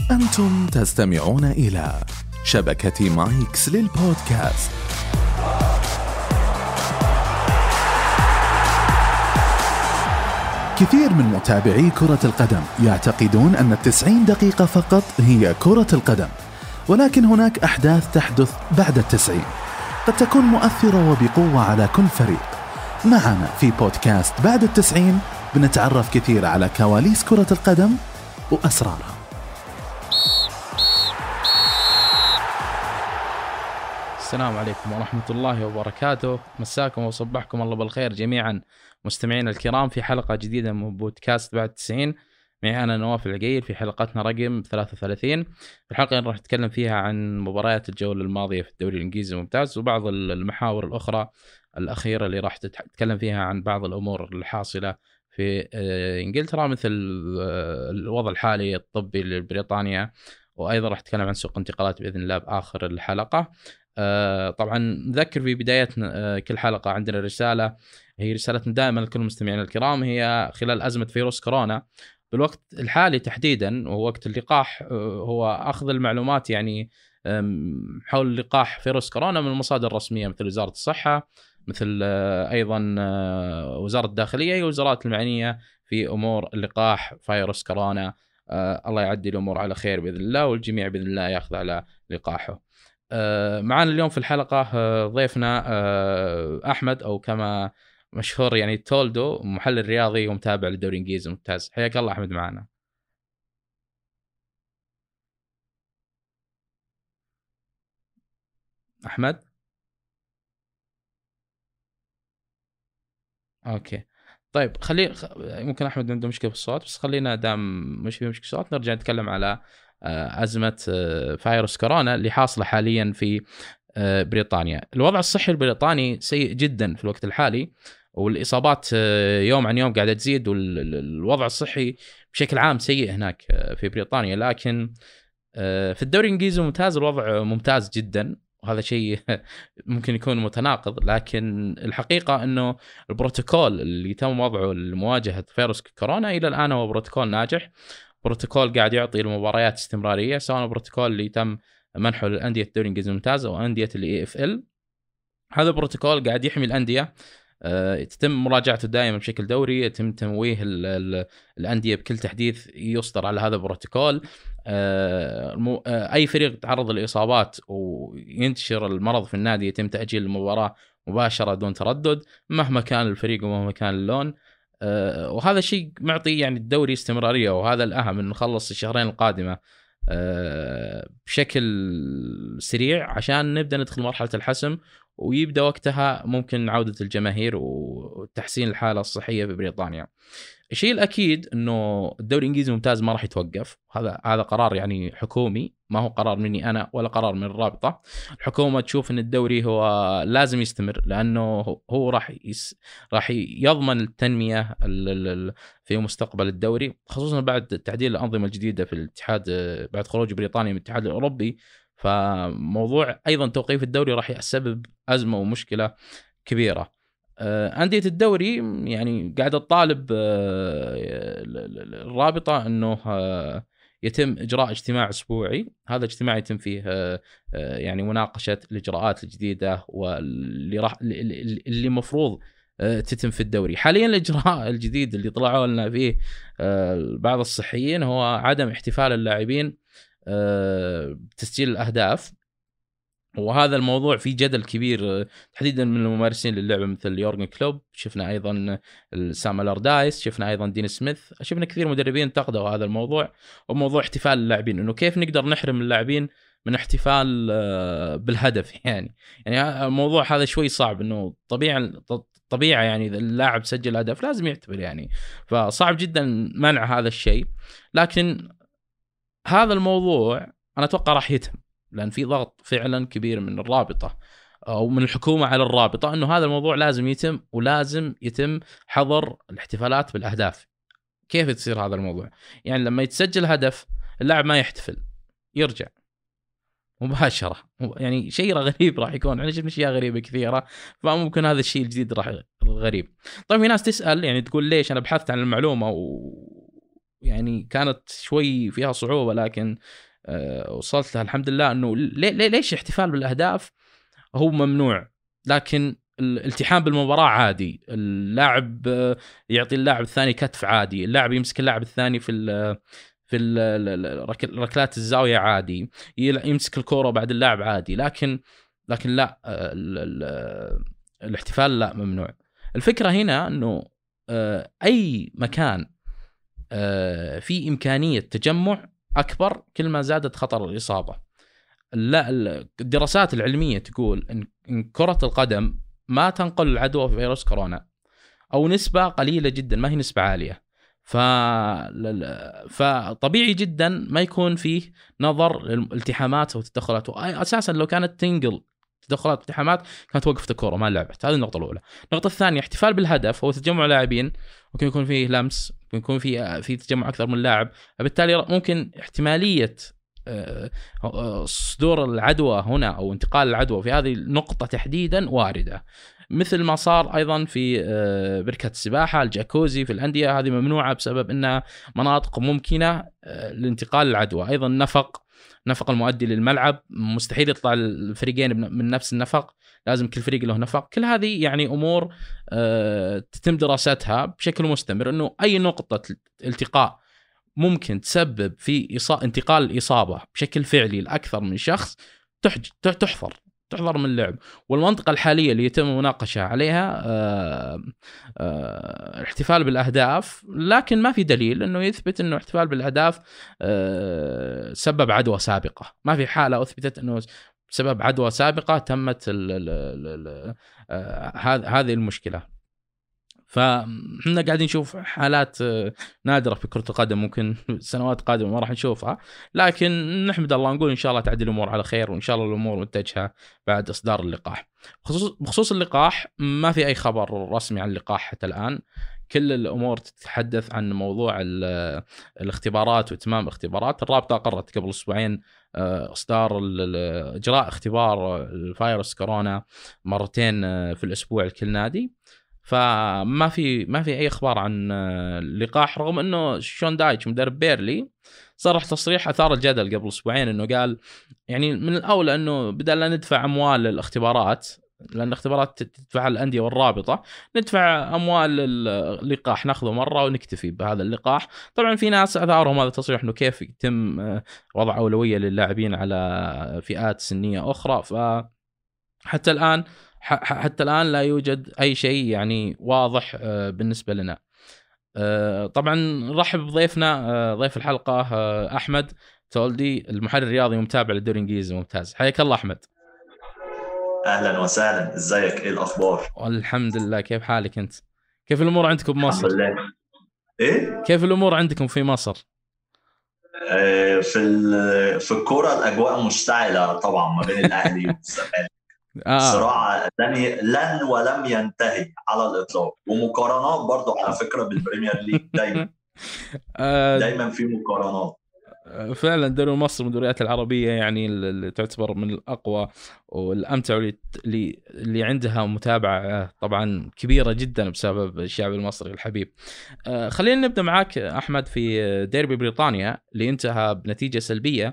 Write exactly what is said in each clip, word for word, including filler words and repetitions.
أنتم تستمعون إلى شبكة مايكس للبودكاست. كثير من متابعي كرة القدم يعتقدون أن التسعين دقيقة فقط هي كرة القدم، ولكن هناك أحداث تحدث بعد التسعين قد تكون مؤثرة وبقوة على كل فريق. معنا في بودكاست بعد التسعين بنتعرف كثير على كواليس كرة القدم وأسرارها. السلام عليكم ورحمة الله وبركاته، مساكم وصبحكم الله بالخير جميعا مستمعينا الكرام في حلقة جديدة من بودكاست بعد التسعين. معي أنا نواف العقيل في حلقتنا رقم ثلاثة وثلاثين. في الحلقة راح نتكلم فيها عن مباريات الجولة الماضية في الدوري الإنجليزي الممتاز وبعض المحاور الأخرى الأخيرة اللي راح تتكلم فيها عن بعض الأمور الحاصلة في إنجلترا، مثل الوضع الحالي الطبي لبريطانيا، وأيضا راح نتكلم عن سوق انتقالات بإذن الله بآخر الحلقة. آه طبعا نذكر في بداية آه كل حلقة عندنا رسالة، هي رسالتنا دائما لكل المستمعين الكرام، هي خلال أزمة فيروس كورونا بالوقت الحالي تحديدا وهو وقت اللقاح، آه هو أخذ المعلومات يعني حول لقاح فيروس كورونا من المصادر الرسمية مثل وزارة الصحة، مثل آه أيضا آه وزارة الداخلية والوزارات المعنية في أمور اللقاح فيروس كورونا. آه الله يعدي الأمور على خير بإذن الله، والجميع بإذن الله يأخذ على لقاحه. معنا اليوم في الحلقة ضيفنا أحمد، أو كما مشهور يعني تولدو، محلل رياضي ومتابع للدوري الإنجليزي الممتاز. حياك الله أحمد معنا. أحمد أوكي طيب، خلي ممكن أحمد عنده مشكلة في الصوت، بس خلينا دام مش في مشكلة الصوت نرجع نتكلم على أزمة فيروس كورونا اللي حاصلة حاليا في بريطانيا. الوضع الصحي البريطاني سيء جدا في الوقت الحالي، والإصابات يوم عن يوم قاعدة تزيد، والوضع الصحي بشكل عام سيء هناك في بريطانيا. لكن في الدوري الإنجليزي الممتاز الوضع ممتاز جدا، وهذا شيء ممكن يكون متناقض، لكن الحقيقة أنه البروتوكول اللي تم وضعه لمواجهة فيروس كورونا إلى الآن هو بروتوكول ناجح، بروتوكول قاعد يعطي المباريات استمرارية، سواء البروتوكول اللي تم منحه للأندية الدوري الإنجليزي الممتاز أو أندية ال إيه إف إل. هذا البروتوكول قاعد يحمي الأندية، أه تتم مراجعته دائما بشكل دوري، يتم تمويه ال ال الأندية بكل تحديث يصدر على هذا البروتوكول. أه أه أي فريق تعرض للإصابات وينتشر المرض في النادي يتم تأجيل المباراة مباشرة دون تردد مهما كان الفريق ومهما كان اللون. أه وهذا الشيء معطي يعني الدوري استمرارية، وهذا الأهم إن نخلص الشهرين القادمة أه بشكل سريع عشان نبدأ ندخل مرحلة الحسم، ويبدأ وقتها ممكن عودة الجماهير وتحسين الحالة الصحية في بريطانيا. الشيء الأكيد إنه الدوري الإنجليزي الممتاز ما راح يتوقف، هذا هذا قرار يعني حكومي، ما هو قرار مني أنا ولا قرار من الرابطة. الحكومة تشوف إن الدوري هو لازم يستمر، لأنه هو راح يس راح يضمن التنمية في مستقبل الدوري، خصوصا بعد تعديل الأنظمة الجديدة في الاتحاد بعد خروج بريطانيا من الاتحاد الأوروبي. فموضوع أيضا توقيف الدوري راح يسبب أزمة ومشكلة كبيرة. أندية الدوري يعني قاعدة تطالب الرابطة أنه يتم إجراء اجتماع أسبوعي، هذا الاجتماع يتم فيه يعني مناقشة الإجراءات الجديدة واللي راح اللي مفروض تتم في الدوري. حاليا الإجراء الجديد اللي طلعوا لنا فيه بعض الصحيين هو عدم احتفال اللاعبين بتسجيل الأهداف، وهذا الموضوع فيه جدل كبير تحديدا من الممارسين للعبة مثل يورجن كلوب، شفنا أيضا سام ألاردايس، شفنا أيضا دين سميث، شفنا كثير مدربين انتقدوا هذا الموضوع وموضوع احتفال اللاعبين، إنه كيف نقدر نحرم اللاعبين من احتفال بالهدف. يعني يعني الموضوع هذا شوي صعب، إنه طبيعي طبيعة يعني إذا اللاعب سجل هدف لازم يحتفل يعني، فصعب جدا منع هذا الشيء. لكن هذا الموضوع أنا أتوقع راح يتم، لأن في ضغط فعلا كبير من الرابطة أو من الحكومة على الرابطة أنه هذا الموضوع لازم يتم، ولازم يتم حظر الاحتفالات بالأهداف. كيف تصير هذا الموضوع؟ يعني لما يتسجل هدف اللاعب ما يحتفل، يرجع مباشرة، يعني شيء غريب راح يكون. أنا شفت أشياء غريبة كثيرة، فممكن هذا الشيء الجديد راح غريب. طيب في ناس تسأل يعني تقول ليش؟ أنا بحثت عن المعلومة و... يعني كانت شوي فيها صعوبة، لكن أه وصلت لها الحمد لله. انه ليه ليش الاحتفال بالاهداف هو ممنوع، لكن الالتحام بالمباراة عادي. اللاعب يعطي اللاعب الثاني كتف عادي، اللاعب يمسك اللاعب الثاني في ال في ال ركلات الزاوية عادي، يمسك الكرة بعد اللاعب عادي. لكن لكن لا، ال ال الاحتفال لا، ممنوع. الفكرة هنا انه اي مكان في امكانية تجمع اكبر كل ما زادت خطر الاصابة. لا، الدراسات العلمية تقول ان كرة القدم ما تنقل العدوى في فيروس كورونا، او نسبة قليلة جدا، ما هي نسبة عالية. ف... فطبيعي جدا ما يكون فيه نظر للالتحامات او التدخلات. اساسا لو كانت تنقل تدخلات والتحامات كانت وقفت الكرة ما لعبت. هذه النقطة الأولى. النقطة الثانية، احتفال بالهدف هو تجمع لاعبين، ممكن يكون فيه لمس، ممكن يكون فيه في تجمع أكثر من لاعب، بالتالي ممكن احتمالية صدور العدوى هنا أو انتقال العدوى في هذه النقطة تحديدا واردة. مثل ما صار أيضا في بركة السباحة، الجاكوزي في الأندية هذه ممنوعة بسبب أنها مناطق ممكنة لانتقال العدوى. أيضا نفق نفق المؤدي للملعب، مستحيل يطلع الفريقين من نفس النفق، لازم كل فريق له نفق. كل هذه يعني أمور تتم دراستها بشكل مستمر، أنه أي نقطة التقاء ممكن تسبب في إصا... انتقال الإصابة بشكل فعلي لأكثر من شخص تحج... تحفر تحضر من اللعب. والمنطقة الحالية اللي يتم مناقشة عليها آه آه الاحتفال بالأهداف، لكن ما في دليل أنه يثبت أنه احتفال بالأهداف آه سبب عدوى سابقة. ما في حالة أثبتت أنه سبب عدوى سابقة تمت هذه المشكلة. فاحنا قاعدين نشوف حالات نادرة في كرة القدم، ممكن سنوات قادمة ما راح نشوفها، لكن نحمد الله، نقول إن شاء الله تعدي الأمور على خير، وإن شاء الله الأمور متجهة بعد إصدار اللقاح. بخصوص, بخصوص اللقاح ما في أي خبر رسمي عن اللقاح حتى الآن. كل الأمور تتحدث عن موضوع الاختبارات وإتمام الاختبارات. الرابطة قررت قبل أسبوعين إصدار إجراء اختبار الفيروس كورونا مرتين في الأسبوع لكل نادي. فما في ما في اي اخبار عن اللقاح، رغم انه شون دايتش مدرب بيرلي صرح تصريح اثار الجدل قبل اسبوعين، انه قال يعني من الاولى انه بدل لا ندفع اموال للاختبارات، لان الاختبارات تدفع الانديه والرابطه، ندفع اموال اللقاح ناخذه مره ونكتفي بهذا اللقاح. طبعا في ناس اثارهم هذا التصريح انه كيف يتم وضع اولويه للاعبين على فئات سنيه اخرى. فحتى الان حتى الآن لا يوجد أي شيء يعني واضح بالنسبة لنا. طبعا نرحب بضيفنا ضيف الحلقة أحمد تولدي، المحرر الرياضي ومتابع للدوري الإنجليزي ممتاز. حياك الله أحمد. أهلا وسهلا، إزيك؟ إيه الأخبار؟ الحمد لله. كيف حالك أنت؟ كيف الأمور عندكم بمصر؟ الحمد لله. إيه؟ كيف الأمور عندكم في مصر؟ آه في في الكورة الأجواء مشتعلة طبعا ما بين الأهلي والزمالك. آه. صراع لن لن ولم ينتهي على الإطلاق، ومقارنات برضو على فكرة بالبريمير ليج دايما دايما في مقارنات. فعلا دوري مصر من الدوريات العربية يعني اللي تعتبر من الأقوى والأمتع، اللي اللي عندها متابعة طبعا كبيرة جدا بسبب الشعب المصري الحبيب. خلينا نبدأ معاك أحمد في ديربي بريطانيا اللي انتهى بنتيجة سلبية.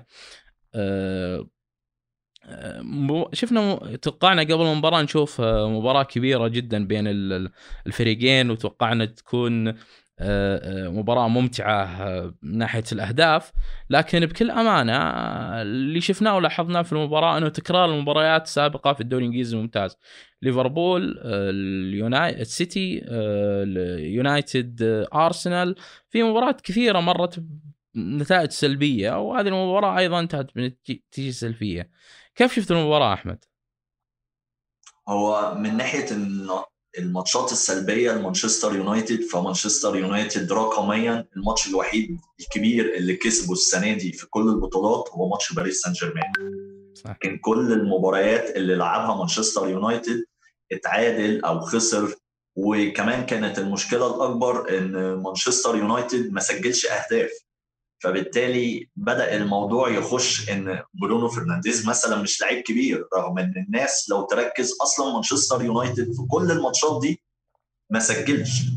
شفنا توقعنا قبل المباراة نشوف مباراة كبيرة جدا بين الفريقين، وتوقعنا تكون مباراة ممتعة من ناحية الأهداف، لكن بكل أمانة اللي شفناه ولاحظناه في المباراة أنه تكرار المباريات السابقة في الدوري الإنجليزي ممتاز. ليفربول، اليونايتد، السيتي، اليونايتد، أرسنال، في مباريات كثيرة مرت نتائج سلبية، وهذه المباراة أيضا انتهت بنتيجة سلبية. كيف شفت المباراة أحمد؟ هو من ناحية الماتشات السلبية لمانشستر يونايتد، فمانشستر يونايتد رقميا الماتش الوحيد الكبير اللي كسبه السنة دي في كل البطولات هو ماتش باريس سان جيرمان. كان كل المباريات اللي لعبها مانشستر يونايتد اتعادل أو خسر، وكمان كانت المشكلة الأكبر إن مانشستر يونايتد ما سجلش أهداف، فبالتالي بدأ الموضوع يخش ان برونو فرنانديز مثلا مش لعيب كبير، رغم ان الناس لو تركز اصلا مانشستر يونايتد في كل الماتشات دي ما سجلش.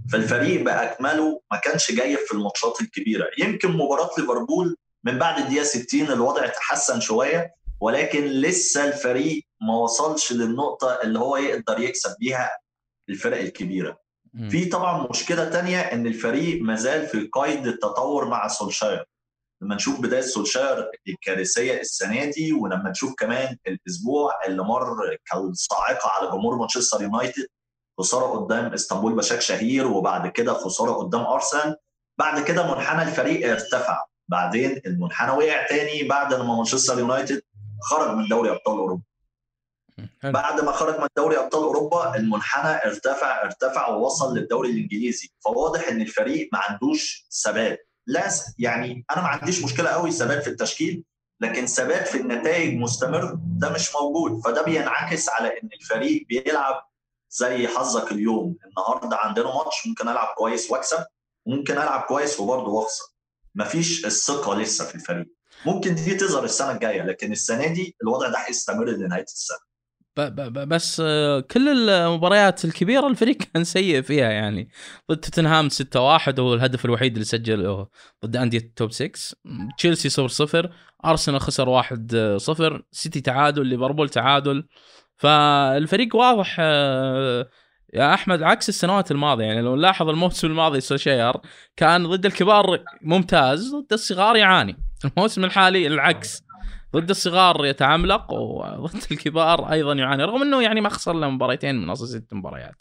فالفريق باكمله ما كانش جاي في الماتشات الكبيره. يمكن مباراه ليفربول من بعد الدقيقه ستين الوضع تحسن شويه، ولكن لسه الفريق ما وصلش للنقطه اللي هو يقدر يكسب بيها الفرق الكبيره. في طبعا مشكله تانية ان الفريق مازال في قيد التطور مع سولشاير. لما نشوف بدايه سولشاير الكارثيه السنه دي، ولما نشوف كمان الاسبوع اللي مر كالصاعقه على جمهور مانشستر يونايتد، خساره قدام اسطنبول بشاك شهير، وبعد كده خساره قدام ارسنال، بعد كده منحنى الفريق ارتفع، بعدين المنحنى وقع تاني بعد ما مانشستر يونايتد خرج من دوري ابطال اوروبا. بعد ما خرج من دوري ابطال اوروبا المنحنى ارتفع ارتفع ووصل للدوري الانجليزي. فواضح ان الفريق ما عندوش ثبات. لا يعني انا ما عنديش مشكله قوي ثبات في التشكيل، لكن ثبات في النتائج مستمر ده مش موجود. فده بينعكس على ان الفريق بيلعب زي حظك اليوم، النهارده عندنا ماتش ممكن العب كويس واكسب، وممكن العب كويس وبرضه واخسر. مفيش الثقه لسه في الفريق. ممكن دي تظهر السنه الجايه، لكن السنه دي الوضع ده هيستمر لنهايه السنه. بس كل المباريات الكبيره الفريق كان سيء فيها، يعني ضد توتنهام ستة واحد وهو الهدف الوحيد اللي سجله ضد انديه التوب ستة، تشيلسي صفر صفر، ارسنال خسر واحد صفر، سيتي تعادل، ليفربول تعادل. فالفريق واضح يا احمد عكس السنوات الماضيه. يعني لو نلاحظ الموسم الماضي سولشاير كان ضد الكبار ممتاز، ضد الصغار يعاني. الموسم الحالي العكس، ضد الصغار يتعملق وضد الكبار ايضا يعاني، رغم انه يعني ما خسر له مباراتين من اصل ست مباريات.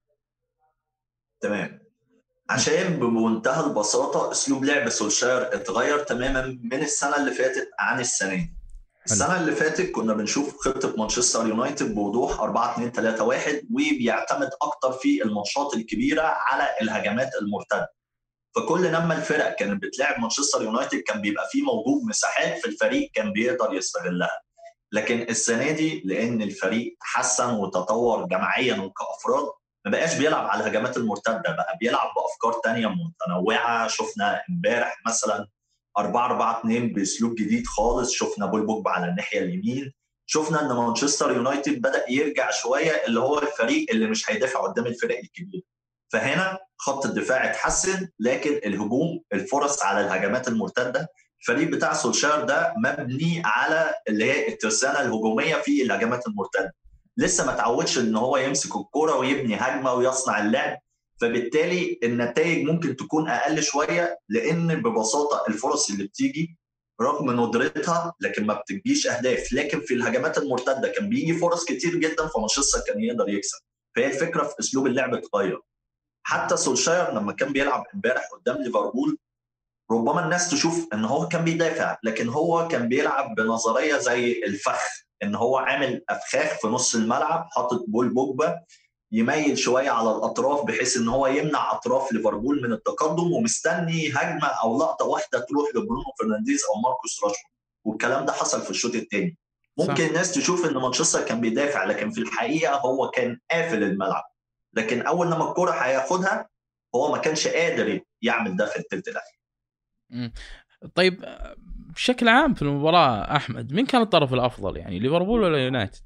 تمام. عشان بمنتهى البساطه اسلوب لعب سولشاير اتغير تماما من السنه اللي فاتت عن السنه دي. السنه اللي فاتت كنا بنشوف خطه مانشستر يونايتد بوضوح أربعة اثنين ثلاثة واحد، وبيعتمد اكتر في الماتشات الكبيره على الهجمات المرتده. فكل لما الفرق كانت بتلعب مانشستر يونايتد كان بيبقى فيه موجود مساحات في الفريق كان بيقدر يستغلها. لكن السنه دي لان الفريق تحسن وتطور جماعيا وكافراد، ما بقاش بيلعب على الهجمات المرتده، بقى بيلعب بافكار تانية متنوعه. شفنا امبارح مثلا أربعة أربعة اثنين باسلوب جديد خالص، شفنا بول بوجبا على الناحيه اليمين، شفنا ان مانشستر يونايتد بدا يرجع شويه اللي هو الفريق اللي مش هيدافع قدام الفرق الكبيره. فهنا خط الدفاع اتحسن، لكن الهجوم الفرص على الهجمات المرتده، الفريق بتاع سولشاير ده مبني على اللي هي الترسانه الهجوميه في الهجمات المرتده. لسه ما تعودش ان هو يمسك الكرة ويبني هجمه ويصنع اللعب، فبالتالي النتائج ممكن تكون اقل شويه، لان ببساطه الفرص اللي بتيجي رغم ندرتها لكن ما بتجيش اهداف. لكن في الهجمات المرتده كان بيجي فرص كتير جدا، فمانشستر كان يقدر يكسب. فهي الفكره في اسلوب اللعب اتغير. حتى سولشاير لما كان بيلعب امبارح قدام ليفربول، ربما الناس تشوف ان هو كان بيدافع، لكن هو كان بيلعب بنظريه زي الفخ، ان هو عامل افخاخ في نص الملعب، حاطط بول بوجبا يميل شويه على الاطراف بحيث ان هو يمنع اطراف ليفربول من التقدم، ومستني هجمه او لقطه واحده تروح لبرونو فرنانديز او ماركوس راشفورد. والكلام ده حصل في الشوط الثاني. ممكن الناس تشوف ان مانشستر كان بيدافع، لكن في الحقيقه هو كان قافل الملعب. لكن اول لما الكره هياخدها هو ما كانش قادر يعمل ده في الثلث الاخير. طيب بشكل عام في المباراة أحمد، مين كان الطرف الأفضل، يعني ليفربول ولا يونايتد؟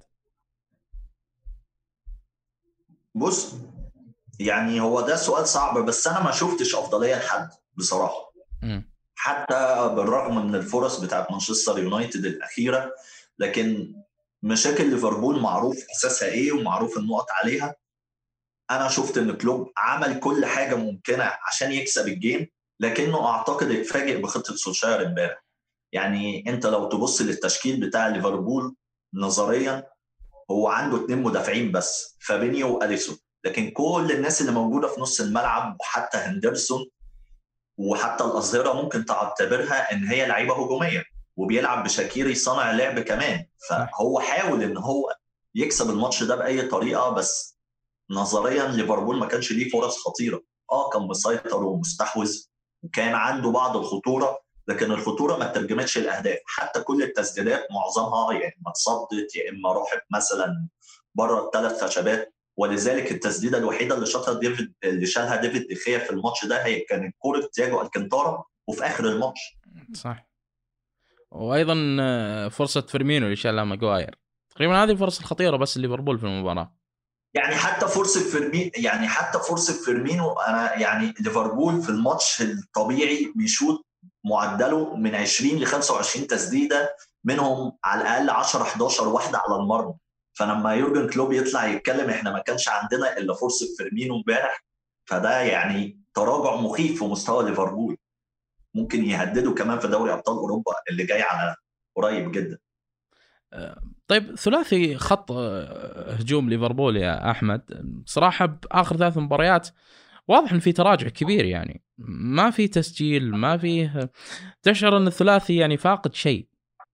بص يعني هو ده سؤال صعب، بس أنا ما شفتش أفضلية لحد بصراحة. م. حتى بالرغم من الفرص بتاعت مانشستر يونايتد الأخيرة، لكن مشاكل ليفربول معروف أساسها إيه ومعروف النقط عليها. أنا شفت إن كلوب عمل كل حاجة ممكنة عشان يكسب الجيم، لكنه أعتقد اتفاجئ بخطة سولشاير امبارح. يعني انت لو تبص للتشكيل بتاع ليفربول نظريا هو عنده اثنين مدافعين بس، فابينيو واليسون، لكن كل الناس اللي موجوده في نص الملعب وحتى هندرسون وحتى الاظهره ممكن تعتبرها ان هي لعيبه هجوميه، وبيلعب بشاكيري صانع لعب كمان. فهو حاول ان هو يكسب الماتش ده باي طريقه، بس نظريا ليفربول ما كانش ليه فرص خطيره. اه كان مسيطر ومستحوذ وكان عنده بعض الخطوره، لكن الخطوره ما ترجمتش الاهداف. حتى كل التسديدات معظمها يا اما اتصدت يا اما راحت مثلا بره الثلاث خشبات. ولذلك التسديده الوحيده اللي شاطها ديفيد اللي شالها ديفيد دخيا في الماتش ده هي كانت كوره تياجو الكانتارا وفي اخر الماتش. صح. وايضا فرصه فيرمينو اللي شالها ماغواير. تقريبا هذه الفرص الخطيره بس ليفربول في المباراه. يعني حتى فرصه فيرمين يعني حتى فرصه فيرمينو انا يعني ليفربول في الماتش الطبيعي بيشوط معدله من عشرين ل خمسة وعشرين تسديده، منهم على الاقل عشرة حداشر واحده على المرمى. فلما يورجن كلوب يطلع يتكلم احنا ما كانش عندنا الا فرصه فيرمينو امبارح، فده يعني تراجع مخيف في مستوى ليفربول، ممكن يهددوا كمان في دوري ابطال اوروبا اللي جاي على قريب جدا. طيب ثلاثي خط هجوم ليفربول يا احمد، صراحه باخر ثلاث مباريات واضح ان في تراجع كبير، يعني ما في تسجيل، ما فيه، تشعر ان الثلاثي يعني فاقد شيء.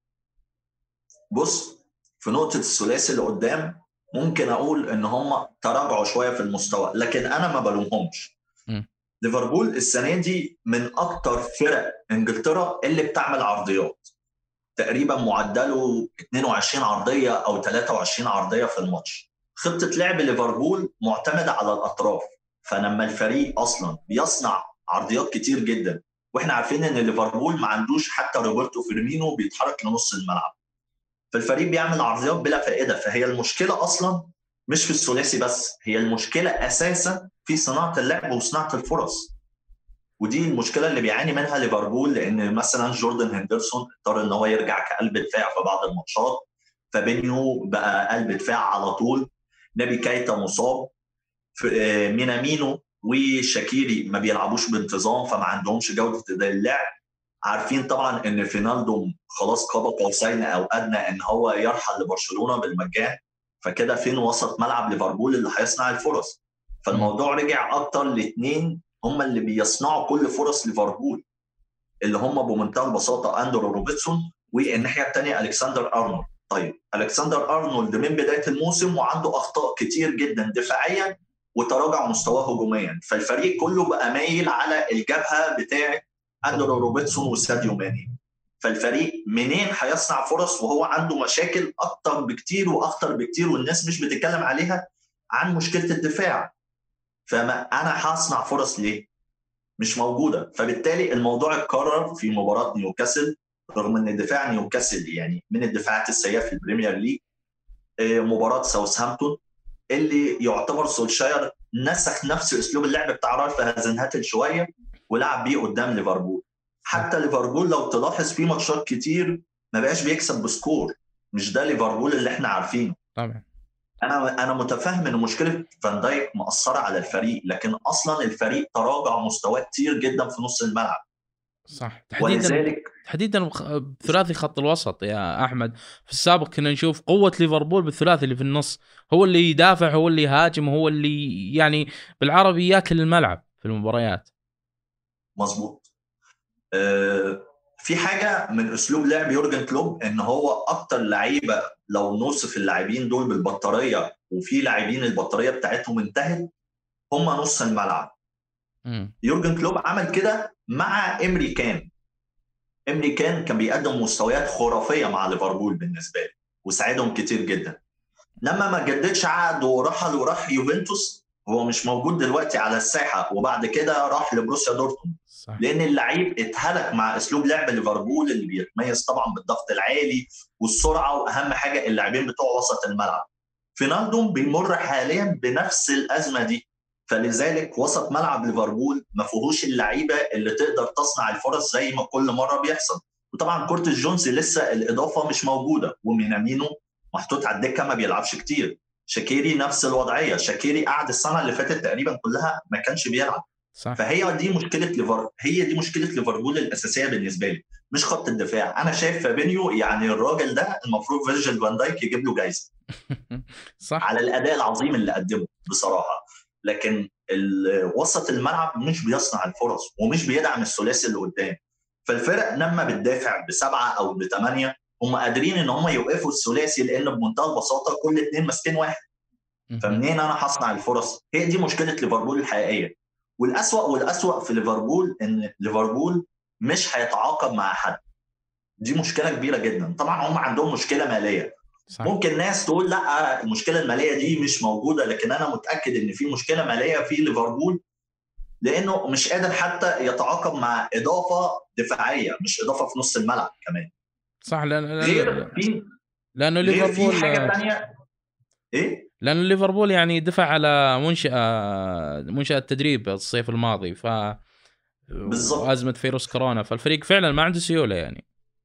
بص، في نقطه الثلاثي اللي قدام ممكن اقول ان هم تراجعوا شويه في المستوى، لكن انا ما بلومهمش. ليفربول السنه دي من اكتر فرق انجلترا اللي بتعمل عرضيات، تقريبا معدله اثنين وعشرين عرضيه او ثلاثة وعشرين عرضيه في الماتش. خطه لعب ليفربول معتمده على الاطراف، فلما الفريق اصلا بيصنع عرضيات كتير جدا، واحنا عارفين ان ليفربول ما عندوش حتى روبرتو فيرمينو بيتحرك لنص الملعب، فالفريق بيعمل عرضيات بلا فائده. فهي المشكله اصلا مش في الثلاثي بس، هي المشكله اساسا في صناعه اللعب وصناعه الفرص، ودي المشكله اللي بيعاني منها ليفربول. لان مثلا جوردن هندرسون اضطر ان هو يرجع كقلب دفاع في بعض الماتشات، فابينيو بقى قلب دفاع على طول، نبي كايتا مصاب، مينامينو وشاكيري ما بيلعبوش بانتظام فما عندهمش جوده اللعب. عارفين طبعا ان فينالدوم خلاص قاب قوسين او ادنى ان هو يرحل لبرشلونه بالمجان، فكده فين وسط ملعب ليفربول اللي هيصنع الفرص؟ فالموضوع رجع اكتر لاثنين هم اللي بيصنعوا كل فرص ليفربول، اللي هم بمنتهى البساطه اندرو روبرتسون والناحيه الثانيه الكسندر ارنولد. طيب الكسندر ارنولد من بدايه الموسم وعنده اخطاء كتير جدا دفاعيا وتراجع مستواه هجوميا، فالفريق كله بقى مايل على الجبهه بتاعه اندرو روبرتسون وساديو ماني، فالفريق منين هيصنع فرص وهو عنده مشاكل اكتر بكتير واخطر بكتير والناس مش بتتكلم عليها عن مشكله الدفاع؟ فما انا هصنع فرص ليه؟ مش موجوده. فبالتالي الموضوع اتكرر في مباراه نيوكاسل، رغم ان دفاع نيوكاسل يعني من الدفاعات السيئه في البريمير ليج. مباراه ساوثهامبتون اللي يعتبر سولشاير نسخ نفس اسلوب اللعب بتاع رالف هازنهاتل شويه ولعب بيه قدام ليفربول. حتى ليفربول لو تلاحظ في ماتشات كتير ما بقاش بيكسب بسكور، مش ده ليفربول اللي احنا عارفينه. طبعا انا انا متفهم ان مشكله فان دايك مأثره على الفريق، لكن اصلا الفريق تراجع مستواه كتير جدا في نص الملعب. صح، تحديدا ولذلك تحديدا بثلاثي خط الوسط يا احمد. في السابق كنا نشوف قوه ليفربول بالثلاثي اللي في النص، هو اللي يدافع، هو اللي يهاجم، هو اللي يعني بالعربي ياكل الملعب في المباريات. مظبوط. أه في حاجه من اسلوب لعب يورجن كلوب ان هو اكتر لعيبه لو نوصف اللاعبين دول بالبطاريه وفي لاعبين البطاريه بتاعتهم انتهت هم نص الملعب. م. يورجن كلوب عمل كده مع إمري كان. إمري كان كان بيقدم مستويات خرافيه مع ليفربول بالنسبه له وساعدهم كتير جدا. لما ما جددش عقده ورحل وراح يوفنتوس، هو مش موجود دلوقتي على الساحه، وبعد كده راح لبروسيا دورتموند، لان اللعيب اتهلك مع اسلوب لعب ليفربول اللي بيتميز طبعا بالضغط العالي والسرعه، واهم حاجه اللاعبين بتوع وسط الملعب. فينالدوم بيمر حاليا بنفس الازمه دي، فلذلك وسط ملعب ليفربول ما فيهوش اللعيبه اللي تقدر تصنع الفرص زي ما كل مره بيحصل. وطبعا كورتس جونز لسه الاضافه مش موجوده، ومينامينو محطوط على الدكه ما بيلعبش كتير. شاكيري نفس الوضعيه، شاكيري قعد السنه اللي فاتت تقريبا كلها ما كانش بيلعب. صح. فهي دي مشكله ليفربول، هي دي مشكله ليفربول الاساسيه بالنسبه لي، مش خط الدفاع. انا شايف فابينيو يعني الراجل ده المفروض فيرجيل فان دايك يجيب له جايزه صح على الاداء العظيم اللي قدمه بصراحه. لكن وسط الملعب مش بيصنع الفرص ومش بيدعم الثلاثي اللي قدام. فالفرق لما بتدافع بسبعه او بثمانيه هم قادرين ان هم يوقفوا الثلاثي، لان بمنتهى البساطه كل اثنين ماسكين واحد. فمنين انا هصنع الفرص؟ هي دي مشكله ليفربول الحقيقيه. والاسوأ والاسوأ في ليفربول ان ليفربول مش هيتعاقب مع حد، دي مشكله كبيره جدا. طبعا هم عندهم مشكله ماليه. صح. ممكن ناس تقول لا المشكله الماليه دي مش موجوده، لكن انا متاكد ان في مشكله ماليه في ليفربول، لانه مش قادر حتى يتعاقب مع اضافه دفاعيه، مش اضافه في نص الملعب كمان. صح. لان غير في لانه ليفربول في حاجه ثانيه. ايه لأن ليفربول يعني دفع على منشأة منشأة تدريب الصيف الماضي، ف بالظبط. وأزمة فيروس كورونا، فالفريق فعلا ما عنده سيولة يعني.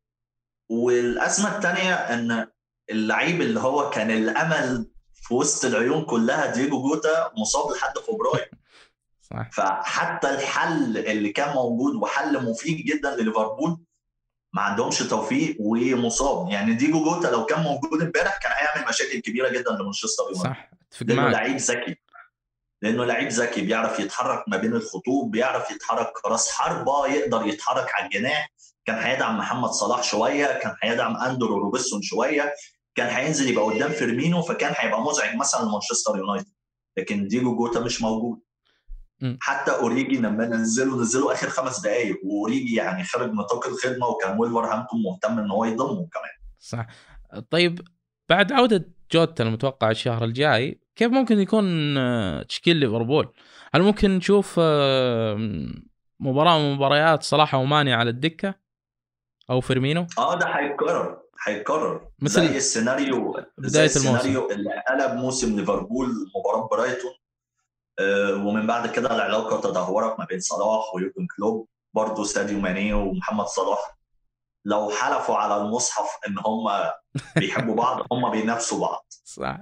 والأزمة الثانية أن اللعيب اللي هو كان الأمل في وسط العيون كلها دييجو جوتا مصاب لحد فبراير. صح. فحتى الحل اللي كان موجود وحل مفيد جدا لليفربول ما عندهمش توفيق ومصاب. يعني دييجو جوتا لو كان موجود امبارح كان هيعمل مشاكل كبيرة جدا لمانشستر يونايتد. صح، اتفق لأنه معك. لعيب ذكي، لأنه لعيب ذكي بيعرف يتحرك ما بين الخطوط، بيعرف يتحرك راس حربة، يقدر يتحرك على الجناح. كان هيدعم محمد صلاح شوية، كان هيدعم أندرو روبرتسون شوية، كان هينزل يبقى قدام فيرمينو، فكان هيبقى مزعج مثلا لمانشستر يونايتد. لكن دييجو جوتا مش موجود. م. حتى أوريجي لما نزله نزله آخر خمس دقايق، وأوريجي يعني خارج نطاق الخدمة، وكان ويلفرهامبتون مهتم إن هو يضمه كمان. صح. طيب بعد عودة جوتا المتوقع الشهر الجاي، كيف ممكن يكون تشكيل ليفربول؟ هل ممكن نشوف مباراة من مباريات صلاح وماني على الدكة أو فيرمينو؟ آه ده هيتكرر هيتكرر مثل زي السيناريو بداية زي السيناريو الموسم اللي قلب موسم ليفربول مباراة برايتون. أه ومن بعد كده العلاقة تدهورت ما بين صلاح ويورجن كلوب، برضو ساديو ماني ومحمد صلاح لو حلفوا على المصحف ان هم بيحبوا بعض هم بينافسوا بعض. صح.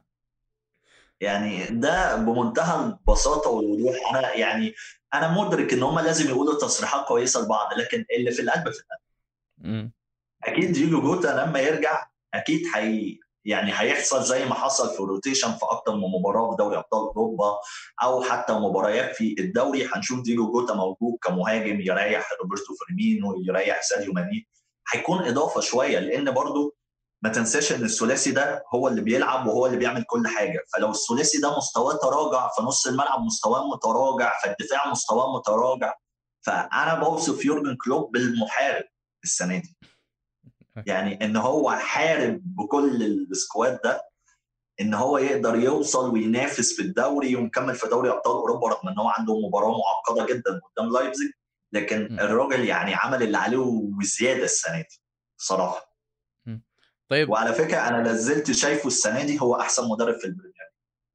يعني ده بمنتهى البساطة والوضوح. انا يعني انا مدرك ان هم لازم يقولوا تصريحات كويسة لبعض، لكن اللي في القلب في القلب. م. اكيد دييجو جوتا لما يرجع اكيد هي يعني هيحصل زي ما حصل في روتيشن في اكتر من مباراه في دوري ابطال اوروبا او حتى مباريات في الدوري. هنشوف دييجو جوتا موجود كمهاجم يريح روبرتو فيرمينو، يريح ساديو ماني، هيكون اضافه شويه. لان برضو ما تنساش ان الثلاثي ده هو اللي بيلعب وهو اللي بيعمل كل حاجه. فلو الثلاثي ده مستواه تراجع، فنص الملعب مستواه متراجع، فالدفاع مستواه متراجع. فانا بوصف يورجن كلوب بالمحارب السنه دي. يعني ان هو حارب بكل السكواد ده ان هو يقدر يوصل وينافس في الدوري ومكمل في دوري ابطال اوروبا، رغم ان هو عنده مباراه معقده جدا قدام لايبزيج. لكن م. الراجل يعني عمل اللي عليه وزياده السنه دي صراحه. م. طيب وعلى فكره انا لازلت شايفه السنه دي هو احسن مدرب في البريمير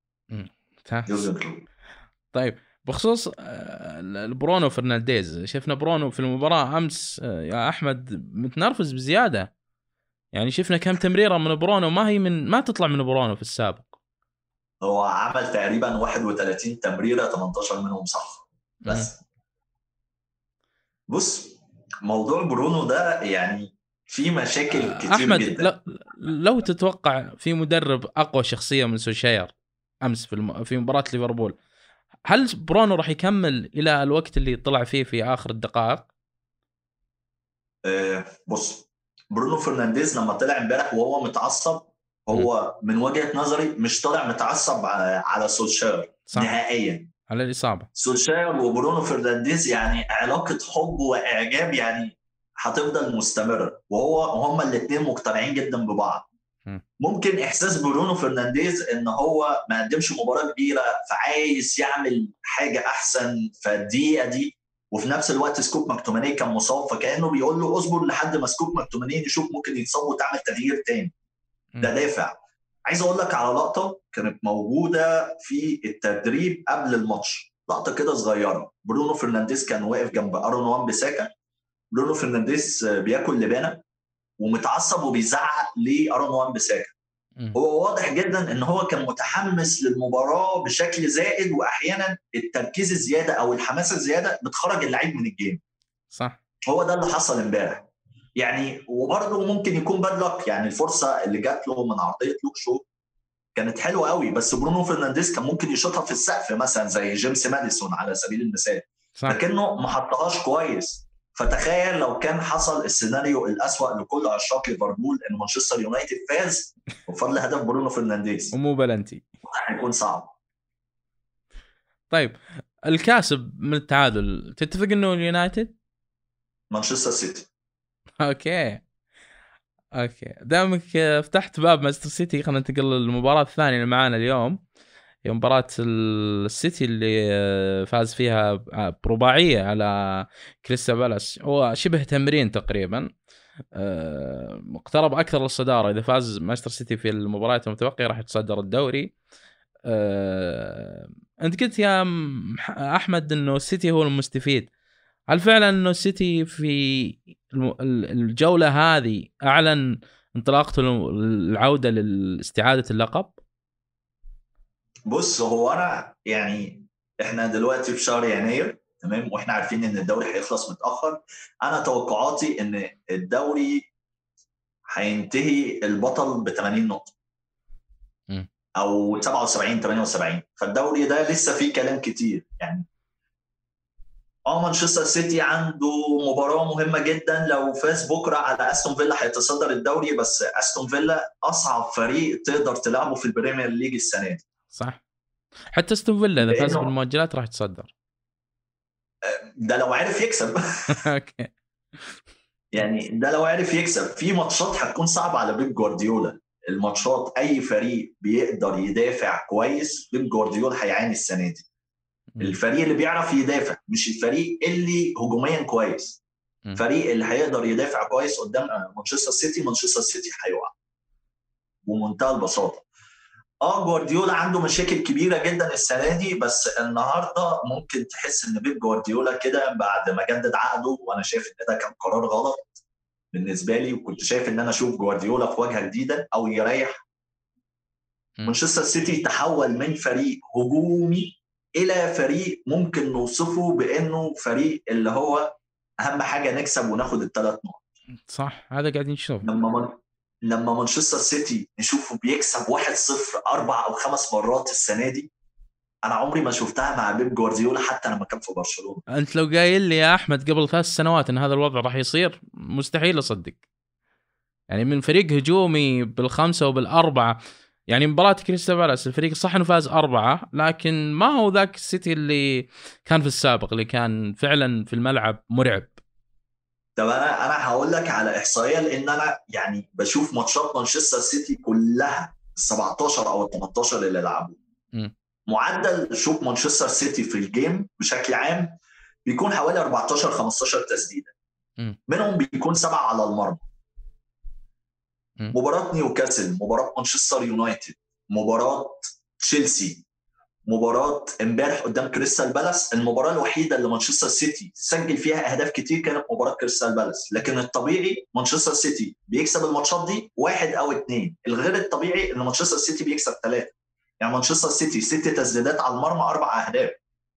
ليج. طيب بخصوص برونو فرنانديز، شفنا برونو في المباراة أمس يا أحمد متنرفز بزيادة. يعني شفنا كم تمريرة من برونو ما هي من ما تطلع من برونو في السابق. هو عمل تقريبا واحد وثلاثين تمريرة ثمانية عشر منهم صح. بس بص موضوع برونو ده يعني في مشاكل كتير أحمد جدا. لو, لو تتوقع في مدرب أقوى شخصية من سولشاير أمس في الم... في مباراة ليفربول، هل برونو راح يكمل إلى الوقت اللي طلع فيه في آخر الدقائق؟ أه بص برونو فرنانديز لما طلع امبارح وهو متعصب، هو م. من وجهة نظري مش طالع متعصب على, على سولشاير نهائيا، على الإصابة. سولشاير وبرونو فرنانديز يعني علاقة حب وإعجاب يعني هتفضل مستمرة، وهو هما الاثنين مقتنعين جدا ببعض. م. ممكن إحساس برونو فرنانديز إن هو ما قدمش مباراة كبيرة فعايز يعمل حاجة أحسن في الدقيقة دي، وفي نفس الوقت سكوب مكتوماني كان مصاب، فكأنه بيقول له اصبر لحد ما سكوب مكتوماني يشوف ممكن يتصاب وتعمل تغيير تاني. ده دافع. عايز اقول لك على لقطه كانت موجوده في التدريب قبل الماتش، لقطه كده صغيره. برونو فرنانديز كان واقف جنب ارون وان بيساكا، برونو فرنانديز بياكل لبانه ومتعصب وبيزعق لارون وان بيساكا. هو واضح جدا ان هو كان متحمس للمباراه بشكل زائد، واحيانا التركيز الزياده او الحماس الزياده بتخرج اللعيب من الجيم. صح. هو ده اللي حصل امبارح يعني. وبرضه ممكن يكون باد لك، يعني الفرصه اللي جات له من عرضيه لوك شو كانت حلوه قوي، بس برونو فرنانديز كان ممكن يشوطها في السقف مثلا زي جيمس ماديسون على سبيل المثال، لكنه ما حطهاش كويس. فتخيل لو كان حصل السيناريو الأسوأ لكل عشاق ليفربول ان مانشستر يونايتد فاز بفضل هدف برونو فرنانديز ومو بلنتي، هيكون صعب. طيب الكاسب من التعادل تتفق انه اليونايتد؟ مانشستر سيتي. اوكي اوكي دامك فتحت باب مانشستر سيتي، خلينا ننتقل للمباراة الثانية اللي معانا اليوم. هي مباراة السيتي اللي فاز فيها برباعية على كريستال بالاس، هو شبه تمرين تقريبا. اقترب أكثر للصدارة، إذا فاز مانشستر سيتي في المباريات المتبقية راح يتصدر الدوري. أه... انت قلت يا احمد انه السيتي هو المستفيد. هل فعلا انه السيتي في الجوله هذه اعلن انطلاقته العوده لاستعاده اللقب؟ بص، هو انا يعني احنا دلوقتي في شهر يناير، تمام، واحنا عارفين ان الدوري هيخلص متاخر. انا توقعاتي ان الدوري هينتهي البطل ب ثمانين نقطه م. او سبعة وسبعين ثمانية وسبعين، فالدوري ده لسه فيه كلام كتير يعني. اه مانشستر سيتي عنده مباراه مهمه جدا، لو فاز بكره على استون فيلا هيتصدر الدوري، بس استون فيلا اصعب فريق تقدر تلعبه في البريمير ليج السنه دي. صح، حتى استون فيلا اذا فاز لأنه بالمؤجلات راح يتصدر. ده لو عرف يكسب. اوكي. يعني ده لو عرف يكسب. في ماتشات هتكون صعبه على بيب جوارديولا، الماتشات اي فريق بيقدر يدافع كويس بيب جوارديولا هيعاني السنه دي. م. الفريق اللي بيعرف يدافع، مش الفريق اللي هجوميا كويس. م. الفريق اللي هيقدر يدافع كويس قدام مانشستر سيتي، مانشستر سيتي هيقع بمنتهى البساطه. اه جوارديولا عنده مشاكل كبيره جدا السنه دي، بس النهارده ممكن تحس ان بيب جوارديولا كده بعد ما جدد عقده، وانا شايف ان ده كان قرار غلط بالنسبه لي، وكنت شايف ان انا اشوف جوارديولا في واجهه جديده او يريح. مانشستر سيتي تحول من فريق هجومي الى فريق ممكن نوصفه بانه فريق اللي هو اهم حاجه نكسب وناخد الثلاث نقط. صح، هذا قاعدين نشوف. لما من... لما مانشستر سيتي نشوفه بيكسب واحد صفر اربع او خمس مرات السنه دي، انا عمري ما شفتها مع بيب جوارديولا حتى لما كان في برشلونه. انت لو قايل لي يا احمد قبل ثلاث سنوات ان هذا الوضع راح يصير، مستحيل اصدق. يعني من فريق هجومي بالخمسه وبالاربعه، يعني مباراة كريستال بالاس الفريق صح انه فاز أربعة، لكن ما هو ذاك السيتي اللي كان في السابق، اللي كان فعلا في الملعب مرعب. طب انا انا هقول لك على احصائيه، لان انا يعني بشوف ماتشات مانشستر سيتي كلها ال سبعتاشر او ال تمنتاشر اللي لعبوا. معدل شوط مانشستر سيتي في الجيم بشكل عام بيكون حوالي اربعتاشر خمستاشر تسديده، م. منهم بيكون سبعه على المرمى. مباراه نيوكاسل، مباراه مانشستر يونايتد، مباراه تشيلسي، مباراه امبارح قدام كريستال بالاس، المباراه الوحيده اللي مانشستر سيتي سجل فيها اهداف كتير كانت مباراه كريستال بالاس. لكن الطبيعي مانشستر سيتي بيكسب الماتشات دي واحد او اثنين، الغير الطبيعي ان مانشستر سيتي بيكسب ثلاثه. يعني مانشستر سيتي ست تسديدات على المرمى اربع اهداف.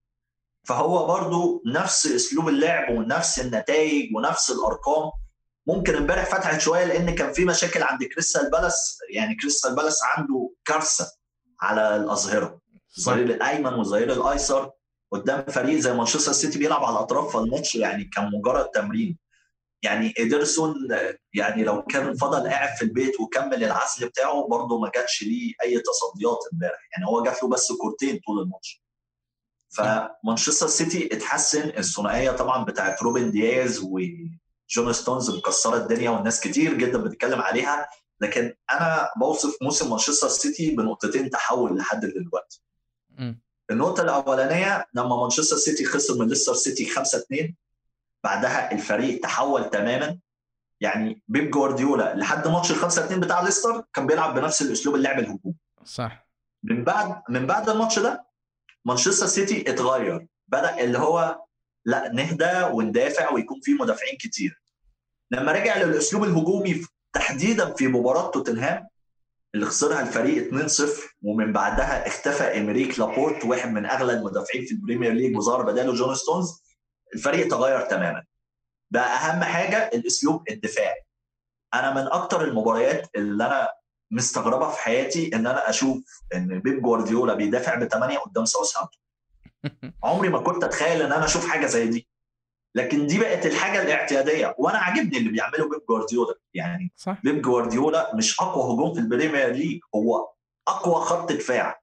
فهو برضو نفس اسلوب اللعب ونفس النتائج ونفس الارقام. ممكن امبارح فتحت شويه لان كان في مشاكل عند كريستال بالاس، يعني كريستال بالاس عنده كارثه على الاظهره، الظهير الايمن والظهير الايسر قدام فريق زي مانشستر سيتي بيلعب على الاطراف. فالماتش يعني كان مجرد تمرين. يعني إيدرسون يعني لو كان فضل قاعد في البيت وكمل العزل بتاعه برضه ما جاتش ليه اي تصديات امبارح، يعني هو جات له بس كورتين طول الماتش. فمانشستر سيتي اتحسن، الثنائيه طبعا بتاعت روبن دياز وجون ستونز مكسره الدنيا والناس كتير جدا بتتكلم عليها. لكن انا بوصف موسم مانشستر سيتي بنقطتين تحول لحد دلوقتي. م. النقطه الاولانيه لما مانشستر سيتي خسر من ليستر سيتي خمسة اثنين، بعدها الفريق تحول تماما. يعني بيب جوارديولا لحد ماتش الخمسة اثنين بتاع ليستر كان بيلعب بنفس الاسلوب اللعب الهجومي. صح. من بعد من بعد الماتش ده مانشستر سيتي اتغير، بدا اللي هو لا نهدى وندافع ويكون في مدافعين كتير. لما رجع للاسلوب الهجومي تحديدا في مباراه توتنهام اللي خسرها الفريق اثنين صفر، ومن بعدها اختفى إمريك لابورت واحد من اغلى المدافعين في البريمير ليج وظهر بداله جون ستونز، الفريق تغير تماما. ده اهم حاجه الاسلوب الدفاعي. انا من اكتر المباريات اللي انا مستغربه في حياتي ان انا اشوف ان بيب جوارديولا بيدافع بثمانية قدام ساوثهامبتون. عمري ما كنت اتخيل ان انا اشوف حاجه زي دي، لكن دي بقت الحاجه الاعتياديه. وانا عاجبني اللي بيعمله بيب جوارديولا. يعني صح. بيب جوارديولا مش اقوى هجوم في البريمير ليج، هو اقوى خط دفاع.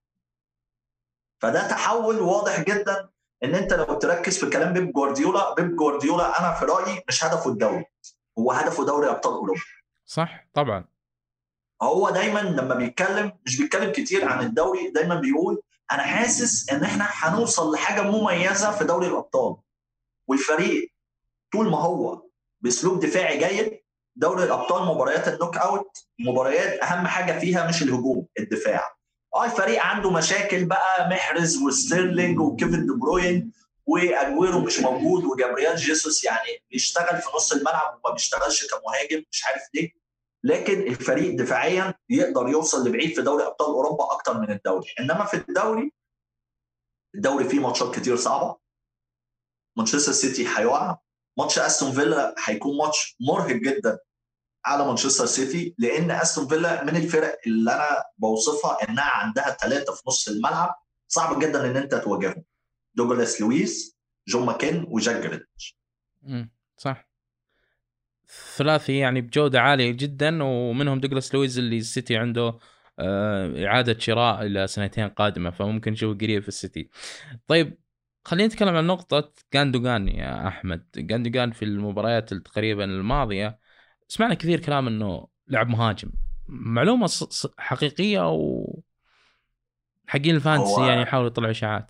فده تحول واضح جدا. ان انت لو تركز في كلام بيب جوارديولا، بيب جوارديولا انا في رايي مش هدفه الدوري، هو هدفه دوري ابطال اوروبا. صح طبعا. هو دايما لما بيتكلم مش بيتكلم كتير عن الدوري، دايما بيقول انا حاسس ان احنا هنوصل لحاجه مميزه في دوري الابطال، والفريق طول ما هو باسلوب دفاعي جيد. دوري الابطال مباريات النوك اوت مباريات اهم حاجه فيها مش الهجوم، الدفاع. اه الفريق عنده مشاكل بقى، محرز وستيرلينج وكيفن دي بروين واجويرو مش موجود وجابرييل جيسوس يعني بيشتغل في نص الملعب وما بيشتغلش كمهاجم مش عارف ليه. لكن الفريق دفاعيا يقدر يوصل لبعيد في دوري ابطال اوروبا اكتر من الدوري. انما في الدوري الدوري فيه ماتشات كتير صعبه. مانشستر سيتي هيقع، ماتش استون فيلا هيكون ماتش مرهق جدا على مانشستر سيتي، لان استون فيلا من الفرق اللي انا بوصفها انها عندها ثلاثه في نص الملعب صعب جدا ان انت تواجههم، دوغلاس لويس، جون ماكين، وجاك جريليتش. امم صح، ثلاثي يعني بجوده عاليه جدا، ومنهم دوغلاس لويس اللي السيتي عنده اعاده شراء الى سنتين قادمه، فممكن نشوفه قريب في السيتي. طيب خلينا نتكلم عن نقطه غاندوغان يا احمد. غاندوغان في المباريات تقريبا الماضيه سمعنا كثير كلام انه لعب مهاجم، معلومه حقيقيه او حقين الفانتسي يعني يحاولوا يطلعوا اشاعات؟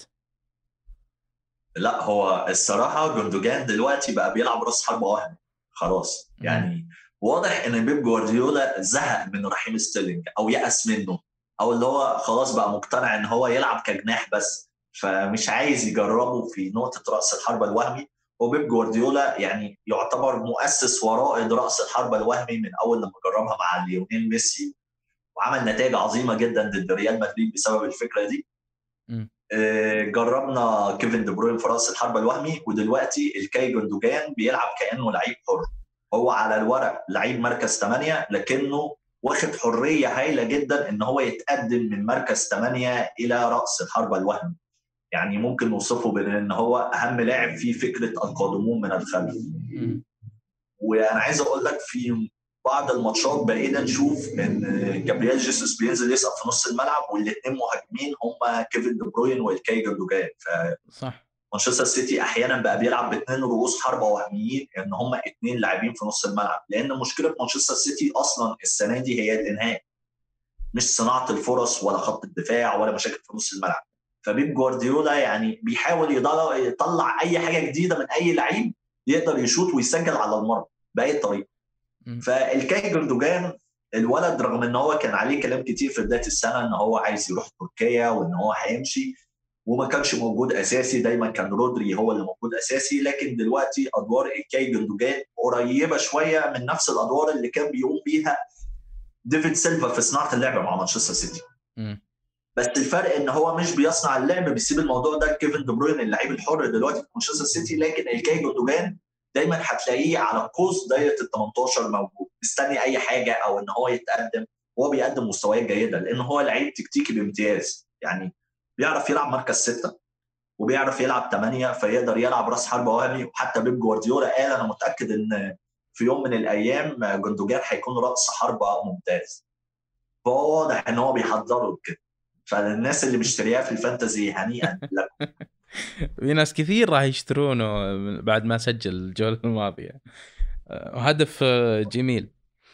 لا هو الصراحه غاندوغان دلوقتي بقى بيلعب راس حربه وهمي خلاص. م. يعني واضح ان بيب جوارديولا زهق من رحيم ستيرلينج او يأس منه، او اللي هو خلاص بقى مقتنع ان هو يلعب كجناح بس، فمش عايز يجربه في نقطه راس الحربه الوهمي. وبيب جوارديولا يعني يعتبر مؤسس ورائد راس الحربه الوهمي من اول لما جربها مع ليونيل ميسي، وعمل نتائج عظيمه جدا ضد ريال مدريد بسبب الفكره دي. م. جربنا كيفن دي بروين في راس الحربه الوهمي، ودلوقتي الكاي جوندوجان بيلعب كانه لعيب حر. هو على الورق لعيب مركز ثمانية، لكنه واخد حريه هائله جدا ان هو يتقدم من مركز ثمانية الى راس الحربه الوهمي. يعني ممكن نوصفه بان هو اهم لاعب في فكره القادمون من الخلف. م. وانا عايز اقول لك في بعض الماتشات بقينا نشوف ان جابرييل جيسوس بينزل يسقط في نص الملعب، والاثنين مهاجمين هم كيفن دي بروين والكاي جوندوجان. ف صح، مانشستر سيتي احيانا بقى بيلعب باثنين رؤوس حربه وهميين، ان هم اثنين لاعبين في نص الملعب، لان مشكله مانشستر سيتي اصلا السنه دي هي الانهاء، مش صناعه الفرص ولا خط الدفاع ولا مشاكل في نص الملعب. فبيب جوارديولا يعني بيحاول يطلع اي حاجه جديده من اي لعيب يقدر يشوط ويسجل على المرمى باي طريقه. فالكاي جوندوجان الولد رغم ان هو كان عليه كلام كتير في بدايه السنه ان هو عايز يروح تركيا وان هو هيمشي وما كانش موجود اساسي، دايما كان رودري هو اللي موجود اساسي، لكن دلوقتي ادوار الكاي جوندوجان قريبه شويه من نفس الادوار اللي كان بيقوم بيها ديفيد سيلفا في صناعه اللعب مع مانشستر سيتي. م. بس الفرق ان هو مش بيصنع اللعب، بيسيب الموضوع ده كيفن دي بروين اللعيب الحر دلوقتي في مانشستر سيتي، لكن الكاي جوندوجان دايما هتلاقيه على قوس دايره ال ثمانية عشر موجود مستني اي حاجه او ان هو يتقدم. هو بيقدم مستويات جيده لان هو لعيب تكتيكي بامتياز، يعني بيعرف يلعب مركز ستة وبيعرف يلعب ثمانية، فيقدر يلعب راس حربه وهمي. وحتى بيب جوارديولا قال انا متاكد ان في يوم من الايام جوندوجان هيكون راس حربه ممتاز. فهو واضح ان هو بيحضره كده، فالناس اللي مشترياه في الفانتزي هنيئا لكم. في ناس كثير راح يشترونه بعد ما سجل الجولة الماضية، وهدف جميل.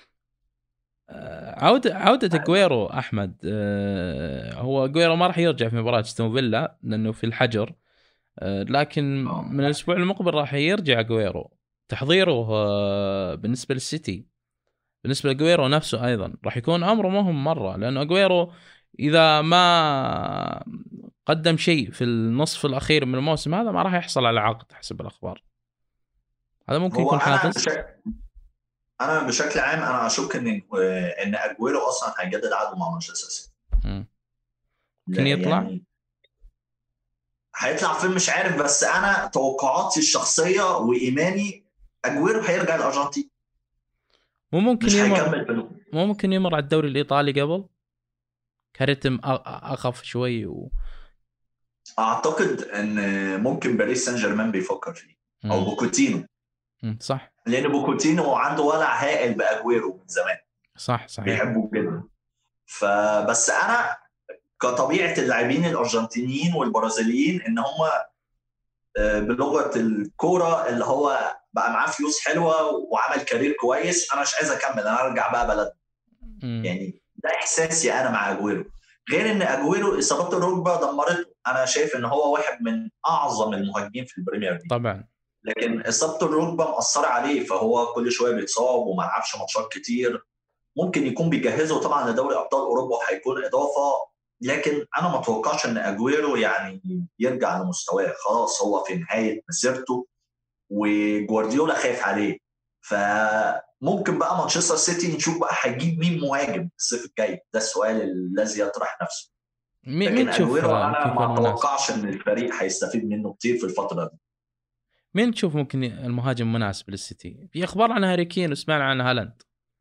عودة عودة أجويرو أحمد، هو أجويرو ما راح يرجع في مباراة استون فيلا لأنه في الحجر، لكن من الأسبوع المقبل راح يرجع أجويرو. تحضيره بالنسبة للسيتي بالنسبة لأجويرو نفسه أيضا راح يكون أمره مهم مرة، لأنه أجويرو إذا ما قدم شيء في النصف الأخير من الموسم هذا ما راح يحصل على عقد حسب الأخبار. هذا ممكن يكون حافز. أنا بشكل عام أنا أشك إن إن أجويرو أصلا هيجدد عقده مع مانشستر سيتي. ممكن يطلع يعني هيطلع فين مش عارف، بس أنا توقعاتي الشخصية وإيماني أجويرو هيرجع الأرجنتين. مو ممكن يمر مو ممكن يمر على الدوري الإيطالي قبل كرتم أخف شوي و... أعتقد إن ممكن باريس سان جيرمان بيفكر فيه أو م. بوكوتينو. م. صح، لأن بوكوتينو عنده ولع هائل بأجويرو من زمان. صح صحيح، بيحبه جدا. فبس أنا كطبيعة اللاعبين الأرجنتينيين والبرازيليين إن هم بلغة الكورة اللي هو بقى معاه فلوس حلوة وعمل كارير كويس، أنا مش عايز أكمل، أنا أرجع بقى بلد. يعني ده إحساسي أنا مع أجويرو. غير إن أجويرو إصابات الركبة دمرته، أنا شايف إن هو واحد من أعظم المهاجمين في البريمير ليج طبعا، لكن إصابة الركبة مأثرة عليه، فهو كل شوية بيتصاب وما لعبش ماتشات كتير. ممكن يكون بيجهزه طبعا لدوري أبطال أوروبا وهيكون إضافة لكن انا ما اتوقعش ان اجويرو يعني يرجع لمستواه، خلاص هو في نهايه مسيرته وجوارديولا خايف عليه. فممكن بقى مانشستر سيتي نشوف بقى هيجيب مين مهاجم الصيف الجاي، ده السؤال الذي يطرح نفسه. مين لكن تشوف اجويرو ممكن انا يكون ما مناسب؟ اتوقعش ان الفريق هيستفيد منه كتير في الفتره دي. مين تشوف ممكن المهاجم مناسب للسيتي؟ في اخبار عن هاري كين وسمعنا عن هالاند.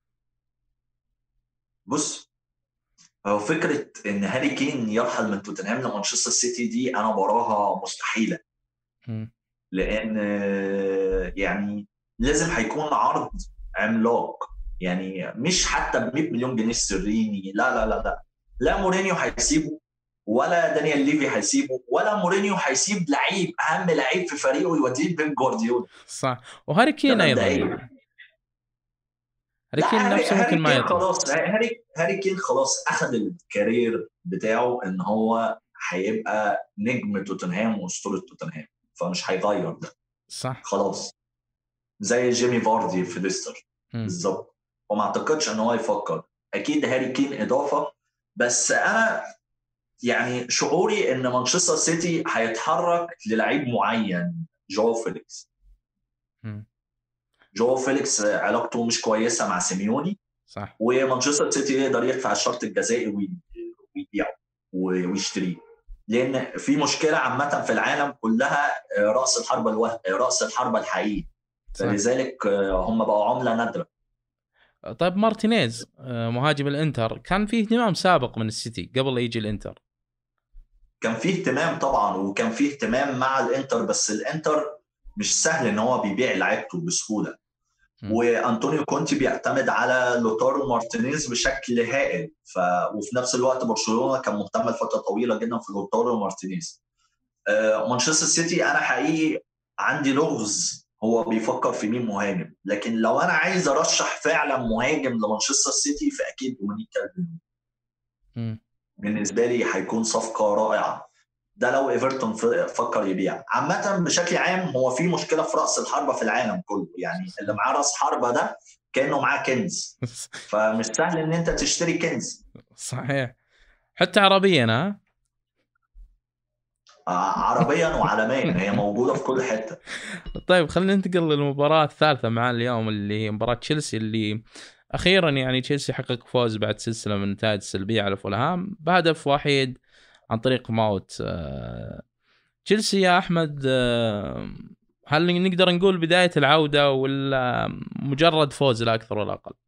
بص، هو فكره ان هاري كين يرحل من توتنهام لمانشستر سيتي دي انا براها مستحيله، م. لان يعني لازم هيكون عرض عملاق، يعني مش حتى ب مية مليون جنيه استرليني، لا لا لا لا لا مورينيو هيسيبه، ولا دانيال ليفي هيسيبه، ولا مورينيو هيسيب لعيب اهم لعيب في فريقه يوديه بيب جوارديولا. صح. وهاري كين ده ايضا مبدئيا. يعني هاري لا كين هاري, نفسه ممكن هاري ما كين يطلع. خلاص، هاري هاري كين خلاص اخذ الكارير بتاعه ان هو هيبقى نجم توتنهام واسطوره توتنهام، فمش هيغير ده. صح. خلاص زي جيمي فاردي في ليستر م. بالظبط، وما اعتقدش ان هو يفكر. اكيد هاري كين اضافه، بس انا يعني شعوري ان مانشستر سيتي هيتحرك للعيب معين، جو فيليكس. م. جو فيليكس علاقته مش كويسه مع سيميوني، صح. ومانشستر سيتي يقدر يدفع الشرط الجزائي ويبيعه ويشتريه، لان في مشكله عامه في العالم كلها، راس الحربه الوهم، راس الحربه الحقيقي، فلذلك هم بقوا عمله نادره. طيب مارتينيز مهاجم الانتر كان فيه اهتمام سابق من السيتي قبل لا يجي الانتر. كان فيه اهتمام طبعا، وكان فيه اهتمام مع الانتر، بس الانتر مش سهل ان هو بيبيع لعيبته بسهوله. م. وانطونيو كونتي بيعتمد على لوتارو مارتينيز بشكل هائل، ف... وفي نفس الوقت برشلونه كان مهتم لفتره طويله جدا في لوتارو مارتينيز. آه مانشستر سيتي انا حقيقي عندي لغز هو بيفكر في مين مهاجم، لكن لو انا عايز ارشح فعلا مهاجم لمانشستر سيتي فاكيد دومينيك كالفين. بالنسبه لي هيكون صفقه رائعه، ده لو ايفرتون فكر يبيع. عامه بشكل عام هو في مشكله في راس الحربه في العالم كله، يعني اللي معاه راس حربه ده كانه معاه كنز، فمش سهل ان انت تشتري كنز. صحيح، حتى عربيا. ها عربيا وعالميا هي موجوده في كل حته. طيب خلينا ننتقل للمباراه الثالثه معنا اليوم، اللي هي مباراه تشيلسي، اللي اخيرا يعني تشيلسي حقق فوز بعد سلسله من النتائج السلبيه على فولهام بهدف واحد عن طريق ماوت. تشيلسي يا احمد، هل نقدر نقول بدايه العوده ولا مجرد فوز لا اكثر ولا اقل؟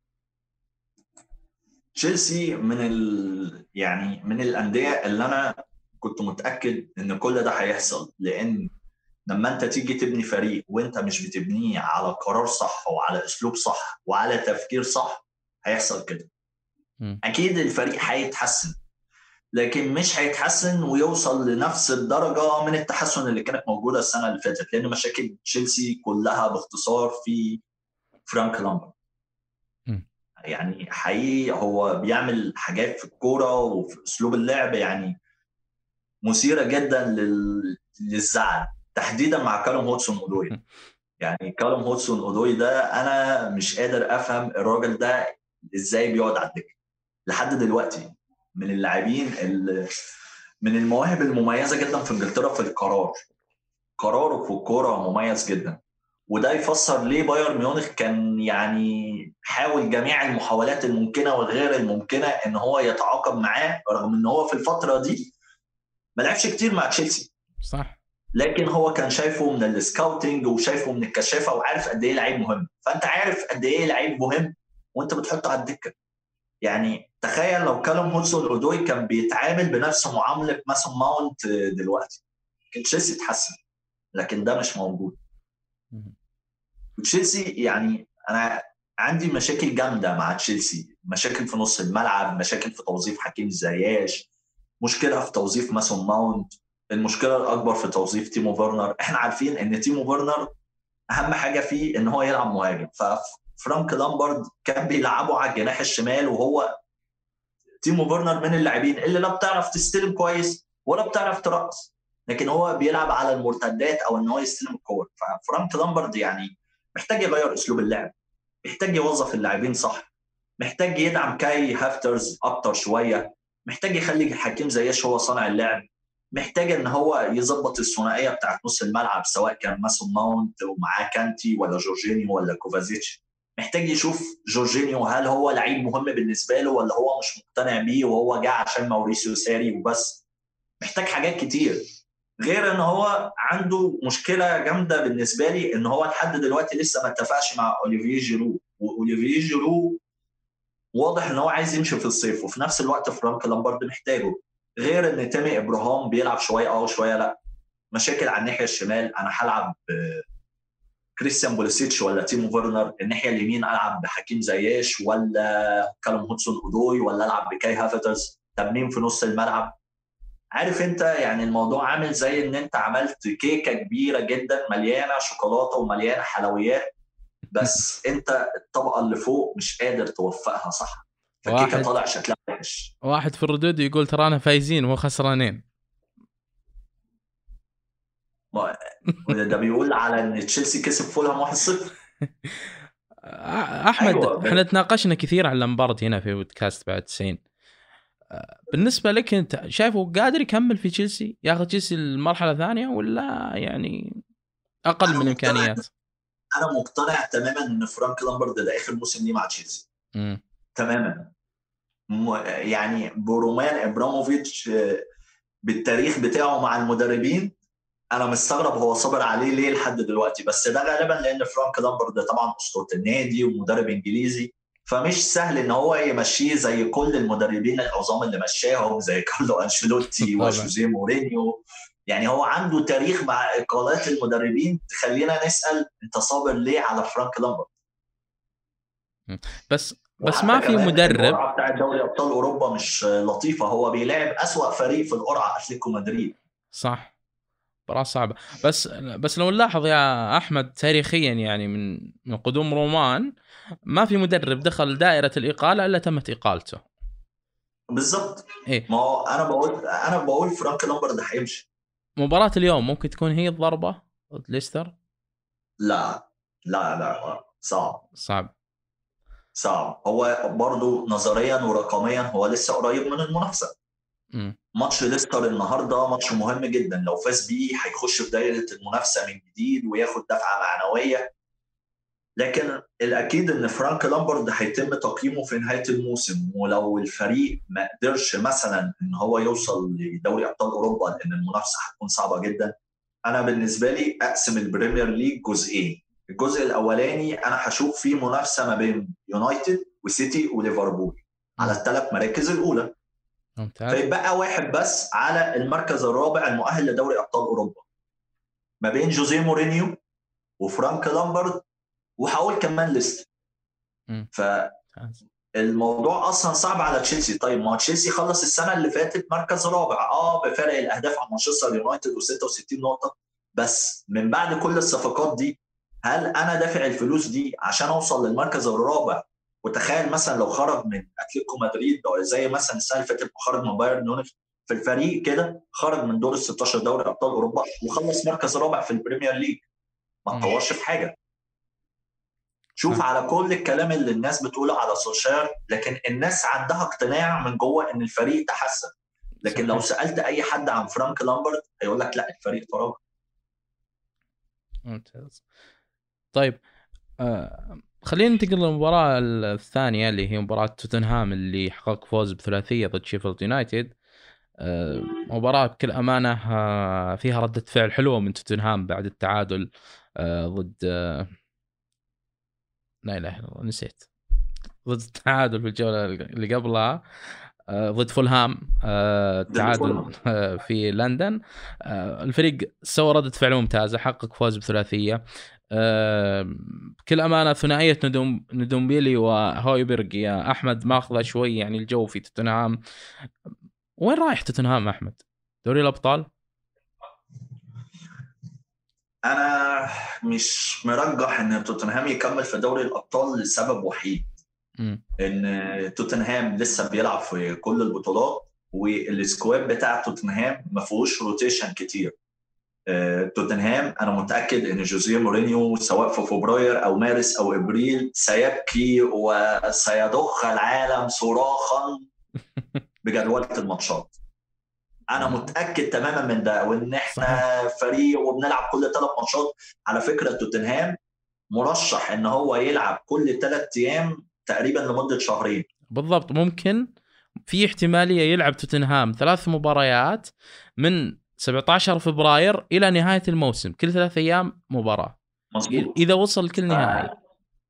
تشيلسي من ال... يعني من الانديه اللي انا كنت متاكد ان كل ده هيحصل، لان لما انت تيجي تبني فريق وانت مش بتبنيه على قرار صح وعلى اسلوب صح وعلى تفكير صح هيحصل كده. اكيد الفريق هيتحسن، لكن مش هيتحسن ويوصل لنفس الدرجه من التحسن اللي كانت موجوده السنه اللي فاتت، لان مشاكل تشيلسي كلها باختصار في فرانك لامبرد. يعني حقيقي هو بيعمل حاجات في الكوره وفي اسلوب اللعب يعني مثيره جدا لل... للزعل، تحديدا مع كالوم هودسون اودوي. يعني كالوم هودسون اودوي ده انا مش قادر افهم الراجل ده ازاي بيقعد على الدكه لحد دلوقتي. من اللاعبين من المواهب المميزه جدا في انجلترا في القرار، قراره في الكوره مميز جدا، وده يفسر ليه بايرن ميونخ كان يعني حاول جميع المحاولات الممكنه والغير الممكنه ان هو يتعاقب معاه، رغم ان هو في الفتره دي ما لعبش كتير مع تشيلسي. صح، لكن هو كان شايفه من السكاوتنج وشايفه من الكشافه وعارف قد ايه لعيب مهم، فانت عارف قد ايه لعيب مهم وانت بتحطه على الدكه. يعني تخيل لو كالوم هودسون اودوي كان بيتعامل بنفس معامله ماسون ماونت دلوقتي كان تشيلسي اتحسن، لكن ده مش موجود. تشيلسي يعني انا عندي مشاكل جامده مع تشيلسي، مشاكل في نص الملعب، مشاكل في توظيف حكيم زياش، مشكله في توظيف ماسون ماونت، المشكله الاكبر في توظيف تيمو فيرنر. احنا عارفين ان تيمو فيرنر اهم حاجه فيه ان هو يلعب مهاجم، ففرانك لامبرد كان بيلعبه على الجناح الشمال، وهو تيمو فيرنر من اللاعبين اللي لا بتعرف تستلم كويس ولا بتعرف ترقص، لكن هو بيلعب على المرتدات او ان هو يستلم الكور. ففرانك لامبرد يعني محتاج يغير اسلوب اللعب، محتاج يوظف اللاعبين صح، محتاج يدعم كاي هافترز اكتر شويه، محتاج يخلي حكيم زياش هو صانع اللعب، محتاج ان هو يظبط الثنائيه بتاعت نص الملعب سواء كان ماسون ماونت ومعاه كانتي ولا جورجينيو ولا كوفازيتش. محتاج يشوف جورجينيو هل هو لعيب مهم بالنسبه له ولا هو مش مقتنع بيه وهو جاي عشان ماوريسيو ساري وبس. محتاج حاجات كتير، غير ان هو عنده مشكله جامده بالنسبه لي ان هو لحد دلوقتي لسه ما اتفقش مع اوليفيه جيرو، واوليفيه جيرو واضح ان هو عايز يمشي في الصيف، وفي نفس الوقت فرانك لامبارد محتاجه. غير ان تامي ابراهام بيلعب شويه اه وشويه لا، مشاكل على الناحيه الشمال، انا هلعب كريستيان بوليسيتش ولا تيمو فيرنر؟ الناحيه اليمين العب بحكيم زياش ولا كالوم هودسون اودوي ولا العب بكاي هافرتز؟ طب مين في نص الملعب؟ عارف انت يعني الموضوع عامل زي ان انت عملت كيكه كبيره جدا مليانه شوكولاته ومليانه حلويات، بس انت الطبقه اللي فوق مش قادر توفقها صح، فالكيكه طالع شكلها وحش. واحد في الردود يقول ترانا فايزين وخسرانين. ده بيقول على ان تشيلسي كسب فولهام واحد صفر. احمد أيوة. احنا تناقشنا كثير عن لامبارد هنا في بودكاست بعد تسعين. بالنسبه لك انت شايفه قادر يكمل في تشيلسي، ياخذ تشيلسي المرحله الثانيه ولا يعني اقل من امكانيات؟ انا مقتنع تماما ان فرانك لامبارد ده اخر موسم ليه مع تشيلسي تماما. يعني برومان ابراموفيتش بالتاريخ بتاعه مع المدربين انا مستغرب هو صبر عليه ليه لحد دلوقتي، بس ده غالبا لان فرانك لامبارد طبعا اسطوره النادي ومدرب انجليزي، فمش سهل ان هو يمشيه زي كل المدربين العظام اللي مشاهم زي كارلو انشيلوتي وجوزيه مورينيو. يعني هو عنده تاريخ مع اقالات المدربين تخلينا نسال انت صابر ليه على فرانك لامبارد؟ بس بس ما في مدرب. القرعه بتاع دوري ابطال اوروبا مش لطيفه، هو بيلعب اسوا فريق في القرعه اتلتيكو مدريد. صح، مباراة صعبة. بس بس لو نلاحظ يا أحمد تاريخيا يعني من من قدوم رومان ما في مدرب دخل دائرة الإقالة إلا تمت إقالته. بالضبط. إيه؟ ما هو أنا بقول أنا بقول فرانك لامبارد هيمشي. مباراة اليوم ممكن تكون هي الضربة ضد ليستر؟ لا لا لا صعب صعب صعب. هو برضو نظريا ورقميا هو لسه قريب من المنافسة. م. ماتش ليستر النهارده ماتش مهم جدا، لو فاز بيه هيخش في دايره المنافسه من جديد وياخد دفعه معنويه. لكن الاكيد ان فرانك لامبارد هيتم تقييمه في نهايه الموسم، ولو الفريق ما قدرش مثلا ان هو يوصل لدوري ابطال اوروبا لان المنافسه هتكون صعبه جدا. انا بالنسبه لي اقسم البريمير ليج جزئين، الجزء الاولاني انا هشوف فيه منافسه ما بين يونايتد وسيتي وليفربول على الثلاث مراكز الاولى، فيبقى واحد بس على المركز الرابع المؤهل لدوري ابطال اوروبا ما بين جوزيه مورينيو وفرانك لامبارد وهقول كمان ليست. فالموضوع اصلا صعب على تشيلسي. طيب ما تشيلسي خلص السنه اللي فاتت مركز رابع اه بفرق الاهداف عن مانشستر يونايتد وستة وستين نقطه، بس من بعد كل الصفقات دي هل انا دافع الفلوس دي عشان اوصل للمركز الرابع؟ وتخيل مثلا لو خرج من اتلتيكو مدريد زي مثلا السنه اللي فاتت خرج من بايرن ميونخ في الفريق كده، خرج من دور الستاشر دوري ابطال اوروبا وخلص مركز رابع في البريمير ليج، ما تطورش في حاجه. شوف على كل الكلام اللي الناس بتقوله على سولشاير، لكن الناس عندها اقتناع من جوه ان الفريق تحسن، لكن لو سالت اي حد عن فرانك لامبارد هيقول لك لا الفريق تراجع. ممتاز. طيب آه خلينا ننتقل للمباراة الثانية اللي هي مباراة توتنهام اللي حقق فوز بثلاثية ضد شيفيلد يونايتد. آه مباراة بكل أمانة آه فيها ردة فعل حلوة من توتنهام بعد التعادل آه ضد آه لا إله إلا الله نسيت ضد التعادل في الجولة اللي قبلها آه ضد فولهام آه تعادل آه في لندن. آه الفريق سوى ردة فعل ممتازة، حقق فوز بثلاثية. أه بكل أمانة ثنائية ندوم ندومبيلي وهويبرغ يا أحمد ماخذة شوي يعني الجو في توتنهام. وين رايح توتنهام أحمد؟ دوري الأبطال؟ أنا مش مرجح إن توتنهام يكمل في دوري الأبطال لسبب وحيد، م. إن توتنهام لسه بيلعب في كل البطولات والسكواد بتاع توتنهام ما فيهوش روتيشن كتير. توتنهام انا متاكد ان جوزيه مورينيو سواء في فبراير او مارس او ابريل سيبكي وسيضخ العالم صراخا بجدولة الماتشات. انا متاكد تماما من ده، وان احنا صحيح. فريق وبنلعب كل ثلاث ماتشات. على فكره توتنهام مرشح ان هو يلعب كل ثلاث ايام تقريبا لمده شهرين بالضبط. ممكن في احتماليه يلعب توتنهام ثلاث مباريات من سبعة عشر فبراير الى نهايه الموسم، كل ثلاث ايام مباراه. مظبوط. اذا وصل كل نهائي ف...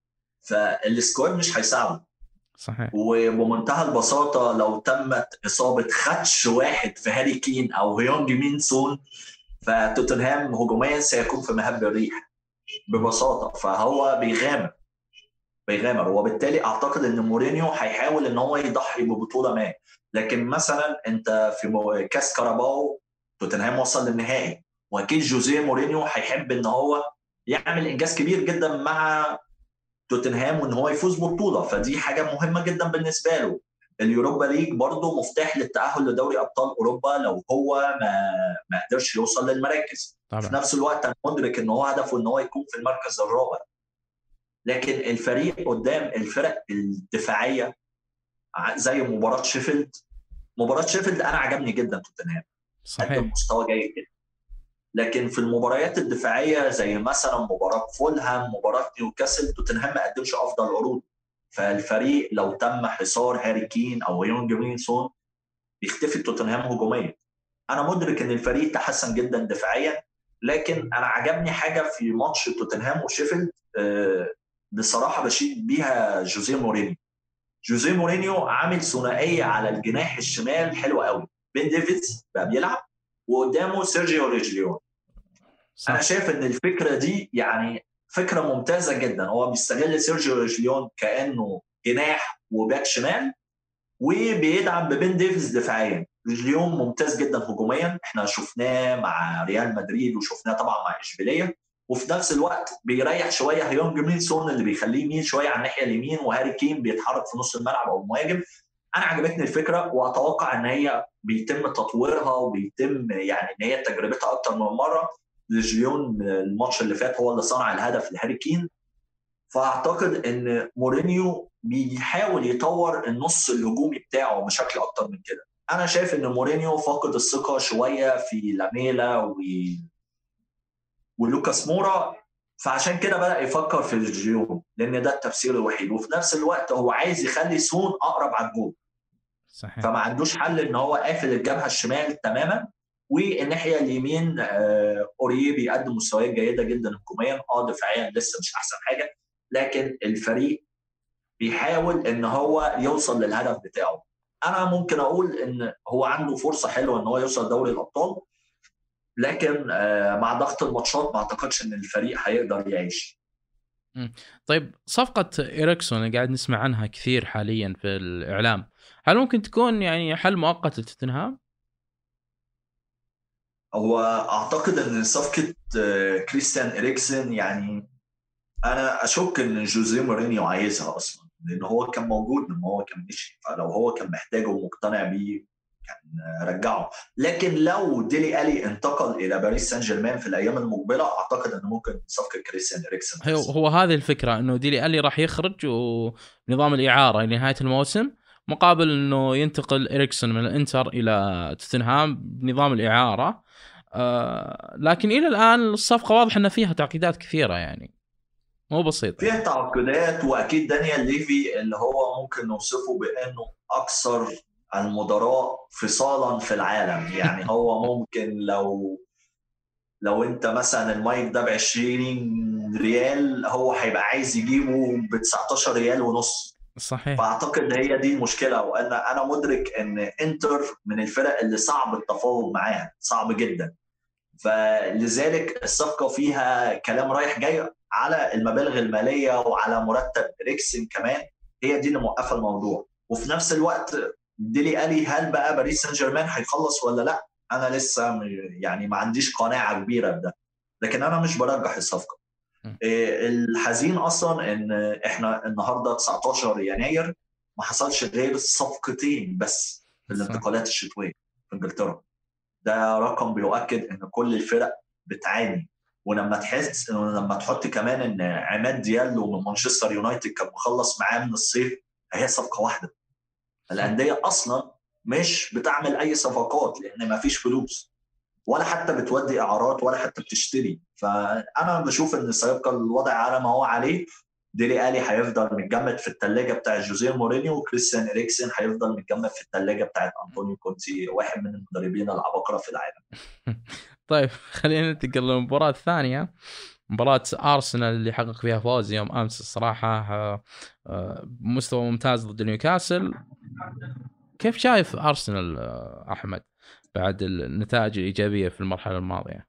فالسكواد مش هيساعده. صحيح. وبمنتهى البساطه لو تمت اصابه خدش واحد في هاري كين او هيونج مين سون، فتوتنهام هجوميا سيكون في مهب الريح ببساطه. فهو بيغامر بيغامر وبالتالي اعتقد ان مورينيو هيحاول ان هو يضحي ببطوله ما. لكن مثلا انت في كاس كاراباو توتنهام وصل للنهائي، واكيد جوزيه مورينيو هيحب ان هو يعمل انجاز كبير جدا مع توتنهام وان هو يفوز ببطوله، فدي حاجه مهمه جدا بالنسبه له. اليوروبا ليج برضه مفتاح للتاهل لدوري ابطال اوروبا لو هو ما ما قدرش يوصل للمراكز. طبعا. في نفس الوقت انا مدرك ان هو هدفه ان هو يكون في المركز الرابع. لكن الفريق قدام الفرق الدفاعيه زي مباراه شيفيلد، مباراه شيفيلد انا عجبني جدا توتنهام، قدم مستوى جيد جدا. لكن في المباريات الدفاعيه زي مثلا مباراه فولهام، مباراه نيوكاسل، توتنهام ما قدمش افضل عروض. فالفريق لو تم حصار هاري كين او يونج مين سون بيختفي توتنهام هجوميا. انا مدرك ان الفريق تحسن جدا دفاعيا، لكن انا عجبني حاجه في ماتش توتنهام وشيفيلد أه بصراحه بشيد بيها جوزيه مورينيو. جوزيه مورينيو عامل ثنائيه على الجناح الشمال حلوه قوي. بين ديفيدز بقى بيلعب وقدامه سيرجيو ريجليون. انا شايف ان الفكره دي يعني فكره ممتازه جدا. هو بيستغل سيرجيو ريجليون كانه جناح وباك شمال، وبيدعم ببين ديفيز دفاعيا. ريجليون ممتاز جدا هجوميا، احنا شفناه مع ريال مدريد وشفناه طبعا مع اشبيليه. وفي نفس الوقت بيريح شويه هيونج مين سون اللي بيخليه يميل شويه على الناحيه اليمين، وهاري كين بيتحرك في نص الملعب او المهاجم. انا عجبتني الفكره واتوقع ان هي بيتم تطويرها وبيتم يعني ان هي تجربتها اكتر من مره. ريجليون الماتش اللي فات هو اللي صنع الهدف لهاري كين. فاعتقد ان مورينيو بيحاول يطور النص الهجومي بتاعه بشكل اكتر من كده. انا شايف ان مورينيو فاقد الثقه شويه في لاميلا و... ولوكاس مورا، فعشان كده بدا يفكر في ريجليون لان ده التفسير الوحيد. وفي نفس الوقت هو عايز يخلي سون اقرب على الجول. صحيح. فما عندوش حل ان هو قافل الجبهه الشمال تماما، والناحيه اليمين اوريه بيقدم مستويات جيده جدا هجوميا. اه دفاعيا لسه مش احسن حاجه، لكن الفريق بيحاول ان هو يوصل للهدف بتاعه. انا ممكن اقول ان هو عنده فرصه حلوه ان هو يوصل دوري الابطال، لكن مع ضغط الماتشات ما اعتقدش ان الفريق هيقدر يعيش. طيب صفقه إريكسون اللي قاعد نسمع عنها كثير حاليا في الاعلام، هل ممكن تكون يعني حل مؤقت لتوتنهام؟ هو اعتقد ان صفقه كريستيان إريكسن يعني انا اشك ان جوزيه مورينيو عايزها اصلا، لان هو كان موجود لما هو كان مشي. فلو هو كان محتاجه ومقتنع بيه كان رجعه. لكن لو ديلي ألي انتقل الى باريس سان جيرمان في الايام المقبله اعتقد انه ممكن صفقه كريستيان إريكسن. هو هو هذه الفكره انه ديلي ألي راح يخرج ونظام الاعاره لنهايه الموسم، مقابل انه ينتقل إريكسون من الانتر الى توتنهام بنظام الاعاره. آه لكن الى الان الصفقه واضح ان فيها تعقيدات كثيره، يعني مو بسيطه. فيها تعقيدات، واكيد دانيال ليفي اللي هو ممكن نوصفه بانه اكثر المدراء فصالا في العالم. يعني هو ممكن لو لو انت مثلا المايك ده ب عشرين ريال هو هيبقى عايز يجيبه ب تسعتاشر ريال ونص. صحيح. فاعتقد هي دي المشكله. وانا انا مدرك ان انتر من الفرق اللي صعب التفاوض معاها، صعب جدا. فلذلك الصفقه فيها كلام رايح جاي على المبالغ الماليه وعلى مرتب إريكسن كمان، هي دي اللي موقفه الموضوع. وفي نفس الوقت ديلي ألي هل بقى باريس سان جيرمان هيخلص ولا لا؟ انا لسه يعني ما عنديش قناعه كبيره بده، لكن انا مش برجح الصفقه. الحزين اصلا ان احنا النهارده تسعتاشر يناير ما حصلش غير صفقتين بس في الانتقالات الشتويه في انجلترا. ده رقم بيؤكد ان كل الفرق بتعاني. ولما تحس انه لما تحط كمان ان عماد ديالو من مانشستر يونايتد كان مخلص معاه من الصيف، هي صفقه واحده. الانديه اصلا مش بتعمل اي صفقات لان ما فيش فلوس، ولا حتى بتودي اعارات ولا حتى بتشتري. فانا بشوف ان سيبقى الوضع على ما هو عليه. ديلي الي هيفضل متجمد في الثلاجه بتاع جوزيه مورينيو، وكريستيان اريكسن هيفضل متجمد في الثلاجه بتاعت انطونيو كونتي، واحد من المدربين العباقره في العالم. طيب خلينا ننتقل للمباراة الثانية، مباراة أرسنال اللي حقق فيها فوز يوم أمس. الصراحة مستوى ممتاز ضد نيوكاسل. كيف شايف أرسنال أحمد بعد النتائج الإيجابية في المرحلة الماضية؟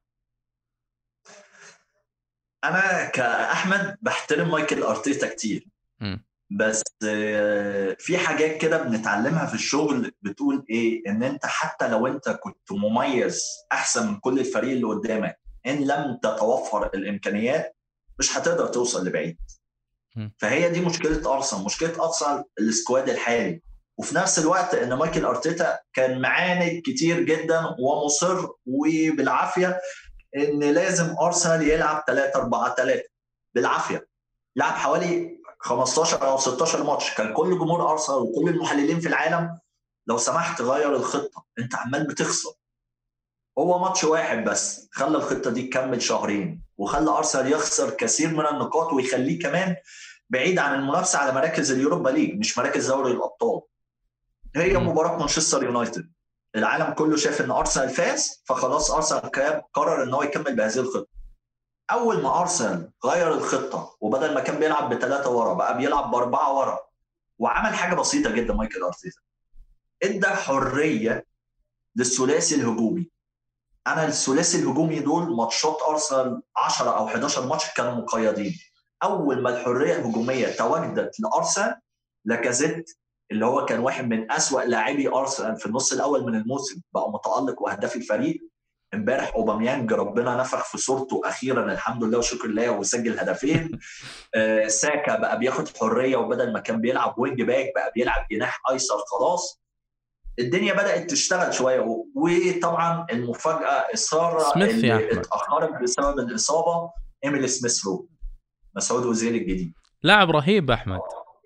أنا كأحمد بحترم مايكل أرتيتا كتير، م. بس في حاجات كده بنتعلمها في الشغل بتقول إيه، إن أنت حتى لو أنت كنت مميز أحسن من كل الفريق اللي قدامك، إن لم تتوفر الإمكانيات مش هتقدر توصل لبعيد. م. فهي دي مشكلة أرسنال. مشكلة أرسنال السكواد الحالي، وفي نفس الوقت ان مايكل ارتيتا كان معاند كتير جدا ومصر وبالعافيه ان لازم ارسنال يلعب ثلاثة أربعة ثلاثة بالعافيه. لعب حوالي خمستاشر او ستاشر ماتش، كان كل جمهور ارسنال وكل المحللين في العالم لو سمحت غير الخطه، انت عمال بتخسر. هو ماتش واحد بس خلى الخطه دي تكمل شهرين، وخلى ارسنال يخسر كثير من النقاط، ويخليه كمان بعيد عن المنافسه على مراكز اليوروبا ليج، مش مراكز دوري الابطال. هي مباراة مانشستر يونايتد، العالم كله شاف ان ارسنال فاز، فخلاص ارسنال قرر ان هو يكمل بهذه الخطة. اول ما ارسنال غير الخطة وبدل ما كان بيلعب بثلاثة ورا بقى بيلعب باربعة ورا، وعمل حاجة بسيطة جدا مايكل ارتيتا، ادى حرية للثلاثي الهجومي. انا الثلاثي الهجومي دول ماتشات ارسنال عشرة او حداشر ماتش كانوا مقيدين. اول ما الحرية الهجومية تواجدت لارسنال، لاكازيت اللي هو كان واحد من أسوأ لاعبي أرسنال في النص الأول من الموسم بقى متألق وهداف الفريق. امبارح أوباميانج ربنا نفخ في صورته أخيرا الحمد لله وشكر الله وسجل هدفين. آه ساكا بقى بياخد حرية، وبدل ما كان بيلعب وينج باك بقى بيلعب جناح أيسر. خلاص الدنيا بدأت تشتغل شوية. وطبعا المفاجأة السارة اللي اتأخرت بسبب الإصابة، إيميلي سميث رو، مسعود أوزيل الجديد، لاعب رهيب أحمد.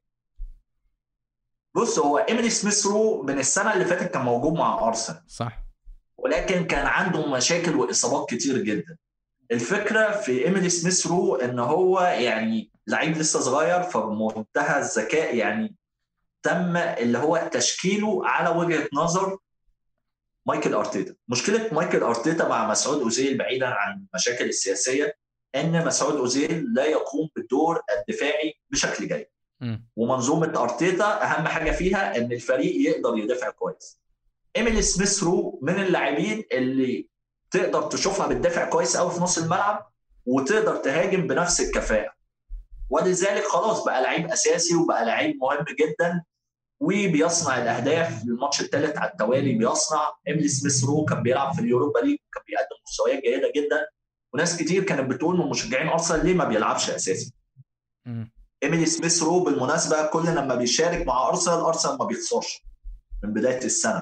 بص هو إيميلي سميث رو من السنة اللي فاتت كان موجود مع أرسنال صح، ولكن كان عنده مشاكل وإصابات كتير جدا. الفكرة في إيميلي سميث رو إن هو يعني لعيب لسه صغير فبمنتهى الذكاء، يعني تم اللي هو تشكيله على وجهة نظر مايكل أرتيتا. مشكلة مايكل أرتيتا مع مسعود أوزيل بعيدا عن المشاكل السياسية إن مسعود أوزيل لا يقوم بالدور الدفاعي بشكل جيد. ومنظومة أرتيتا أهم حاجة فيها إن الفريق يقدر يدافع كويس. إيميلي سميث رو من اللاعبين اللي تقدر تشوفها بتدافع كويس قوي في نص الملعب وتقدر تهاجم بنفس الكفاءة، ولذلك خلاص بقى لعيب أساسي وبقى لعيب مهم جدا وبيصنع الأهداف. الماتش الثالث على التوالي بيصنع. إيميلي سميث رو كان بيلعب في اليوروبا ليج وكان بيقدم مستويات جيدة جدا، وناس كتير كانت بتقول من مشجعين أرسنال ليه ما بيلعبش أساسي. إيميلي سميث رو بالمناسبة كل لما بيشارك مع أرسنال أرسنال ما بيخسرش من بداية السنة.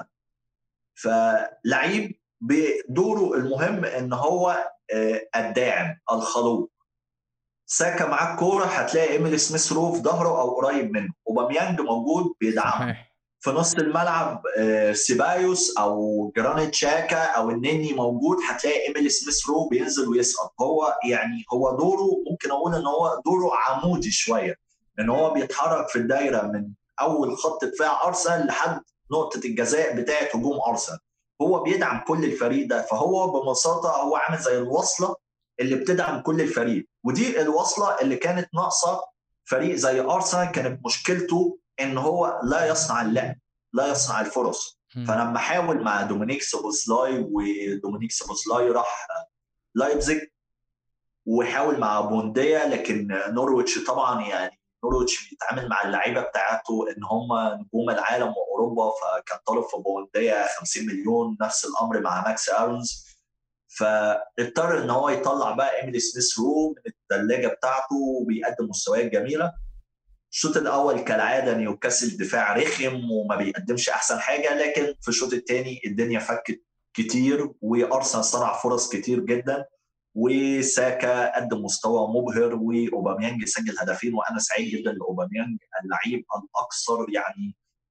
فلعيب بدوره المهم إن هو الداعم الخلوق. ساكا معاه الكورة هتلاقي إيميلي سميث رو في ظهره أو قريب منه، وباميانج موجود بيدعمه. في نص الملعب سيبايوس أو جرانيت شاكا أو النني موجود، هتلاقي إيميلي سميث رو بينزل ويسقط. هو يعني هو دوره ممكن أقول إن هو دوره عمودي شوية، إن هو بيتحرك في الدايرة من أول خط دفاع أرسنال لحد نقطة الجزاء بتاعة هجوم أرسنال. هو بيدعم كل الفريق ده، فهو ببساطة هو عامل زي الوصلة اللي بتدعم كل الفريق. ودي الوصلة اللي كانت ناقصة فريق زي أرسنال. كانت مشكلته إن هو لا يصنع اللعب، لا يصنع الفرص. فلما حاول مع دومينيك سوبوسلاي، ودومينيك سوبوسلاي راح لايبزيج، وحاول مع بونديا، لكن نورويتش طبعا يعني نورويتش بيتعامل مع اللعيبه بتاعته ان هم نجوم العالم واوروبا، فكان طالب في بونديا خمسين مليون. نفس الامر مع ماكس ارونز. فاضطر ان هو يطلع بقى إيميلي سميث رو من الثلاجه بتاعته وبيقدم مستويات جميله. الشوط الاول كالعاده نيوكاسل دفاع رخم وما بيقدمش احسن حاجه، لكن في الشوط الثاني الدنيا فكت كتير وارسنال صنع فرص كتير جدا، وساكا قدم مستوى مبهر، واوباميانج سجل هدفين. وانا سعيد جدا لاوباميانج، اللعيب الاكثر يعني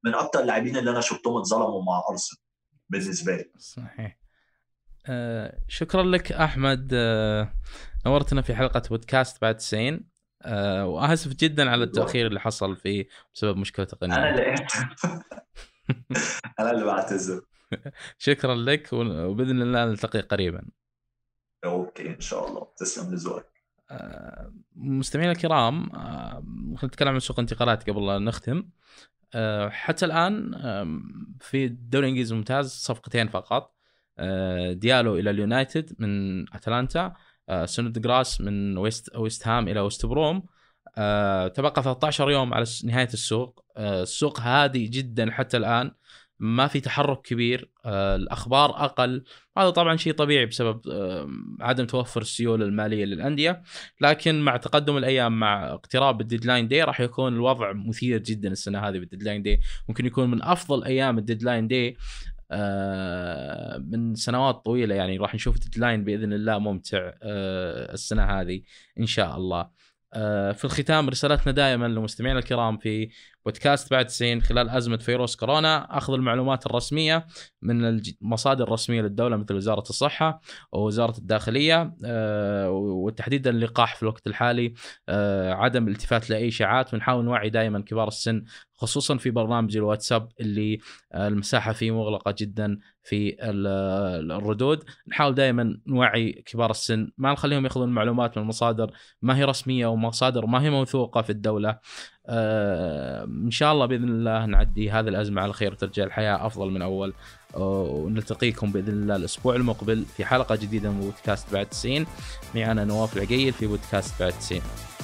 من اكتر اللاعبين اللي انا شفتهم اتظلموا مع ارسنال بالنسبه لي. صحيح. آه شكرا لك احمد، آه نورتنا في حلقه بودكاست بعد تسعين، آه واسف جدا على التاخير اللي حصل فيه بسبب مشكله تقنيه. انا اللي انا اللي بعتذر. شكرا لك، وباذن الله نلتقي قريبا. اوكي ان شاء الله، تسلم لذوقك. آه مستمعينا الكرام، آه خلينا نتكلم عن سوق الانتقالات قبل لا نختم. آه حتى الان آه في الدوري الانجليزي الممتاز صفقتين فقط، آه ديالو الى اليونايتد من اتلانتا، آه سنود جراس من ويست ويست هام الى ويست بروم. آه تبقى ثلاثة عشر يوم على نهايه السوق. آه السوق هادي جدا حتى الان، ما في تحرك كبير، آه الاخبار اقل. هذا طبعا شيء طبيعي بسبب آه عدم توفر السيوله الماليه للانديه، لكن مع تقدم الايام مع اقتراب الديدلاين دي راح يكون الوضع مثير جدا السنه هذه. بالديدلاين دي ممكن يكون من افضل ايام الديدلاين دي آه من سنوات طويله، يعني راح نشوف ديدلاين باذن الله ممتع آه السنه هذه ان شاء الله. آه في الختام رسالتنا دائما لمستمعينا الكرام في بودكاست بعد تسعين خلال أزمة فيروس كورونا: أخذ المعلومات الرسمية من المصادر الرسمية للدولة مثل وزارة الصحة ووزارة الداخلية، أه وتحديدا اللقاح في الوقت الحالي، أه عدم الالتفات لأي إشاعات، ونحاول نوعي دائما كبار السن خصوصا في برنامج الواتساب اللي المساحة فيه مغلقة جدا في الردود. نحاول دائما نوعي كبار السن، ما نخليهم يأخذون المعلومات من مصادر ما هي رسمية ومصادر ما هي موثوقة في الدولة. آه إن شاء الله بإذن الله نعدي هذه الأزمة على خير وترجع الحياة أفضل من أول، ونلتقيكم بإذن الله الأسبوع المقبل في حلقة جديدة من بودكاست بعد تسعين. معنا نواف العقيل في بودكاست بعد تسعين.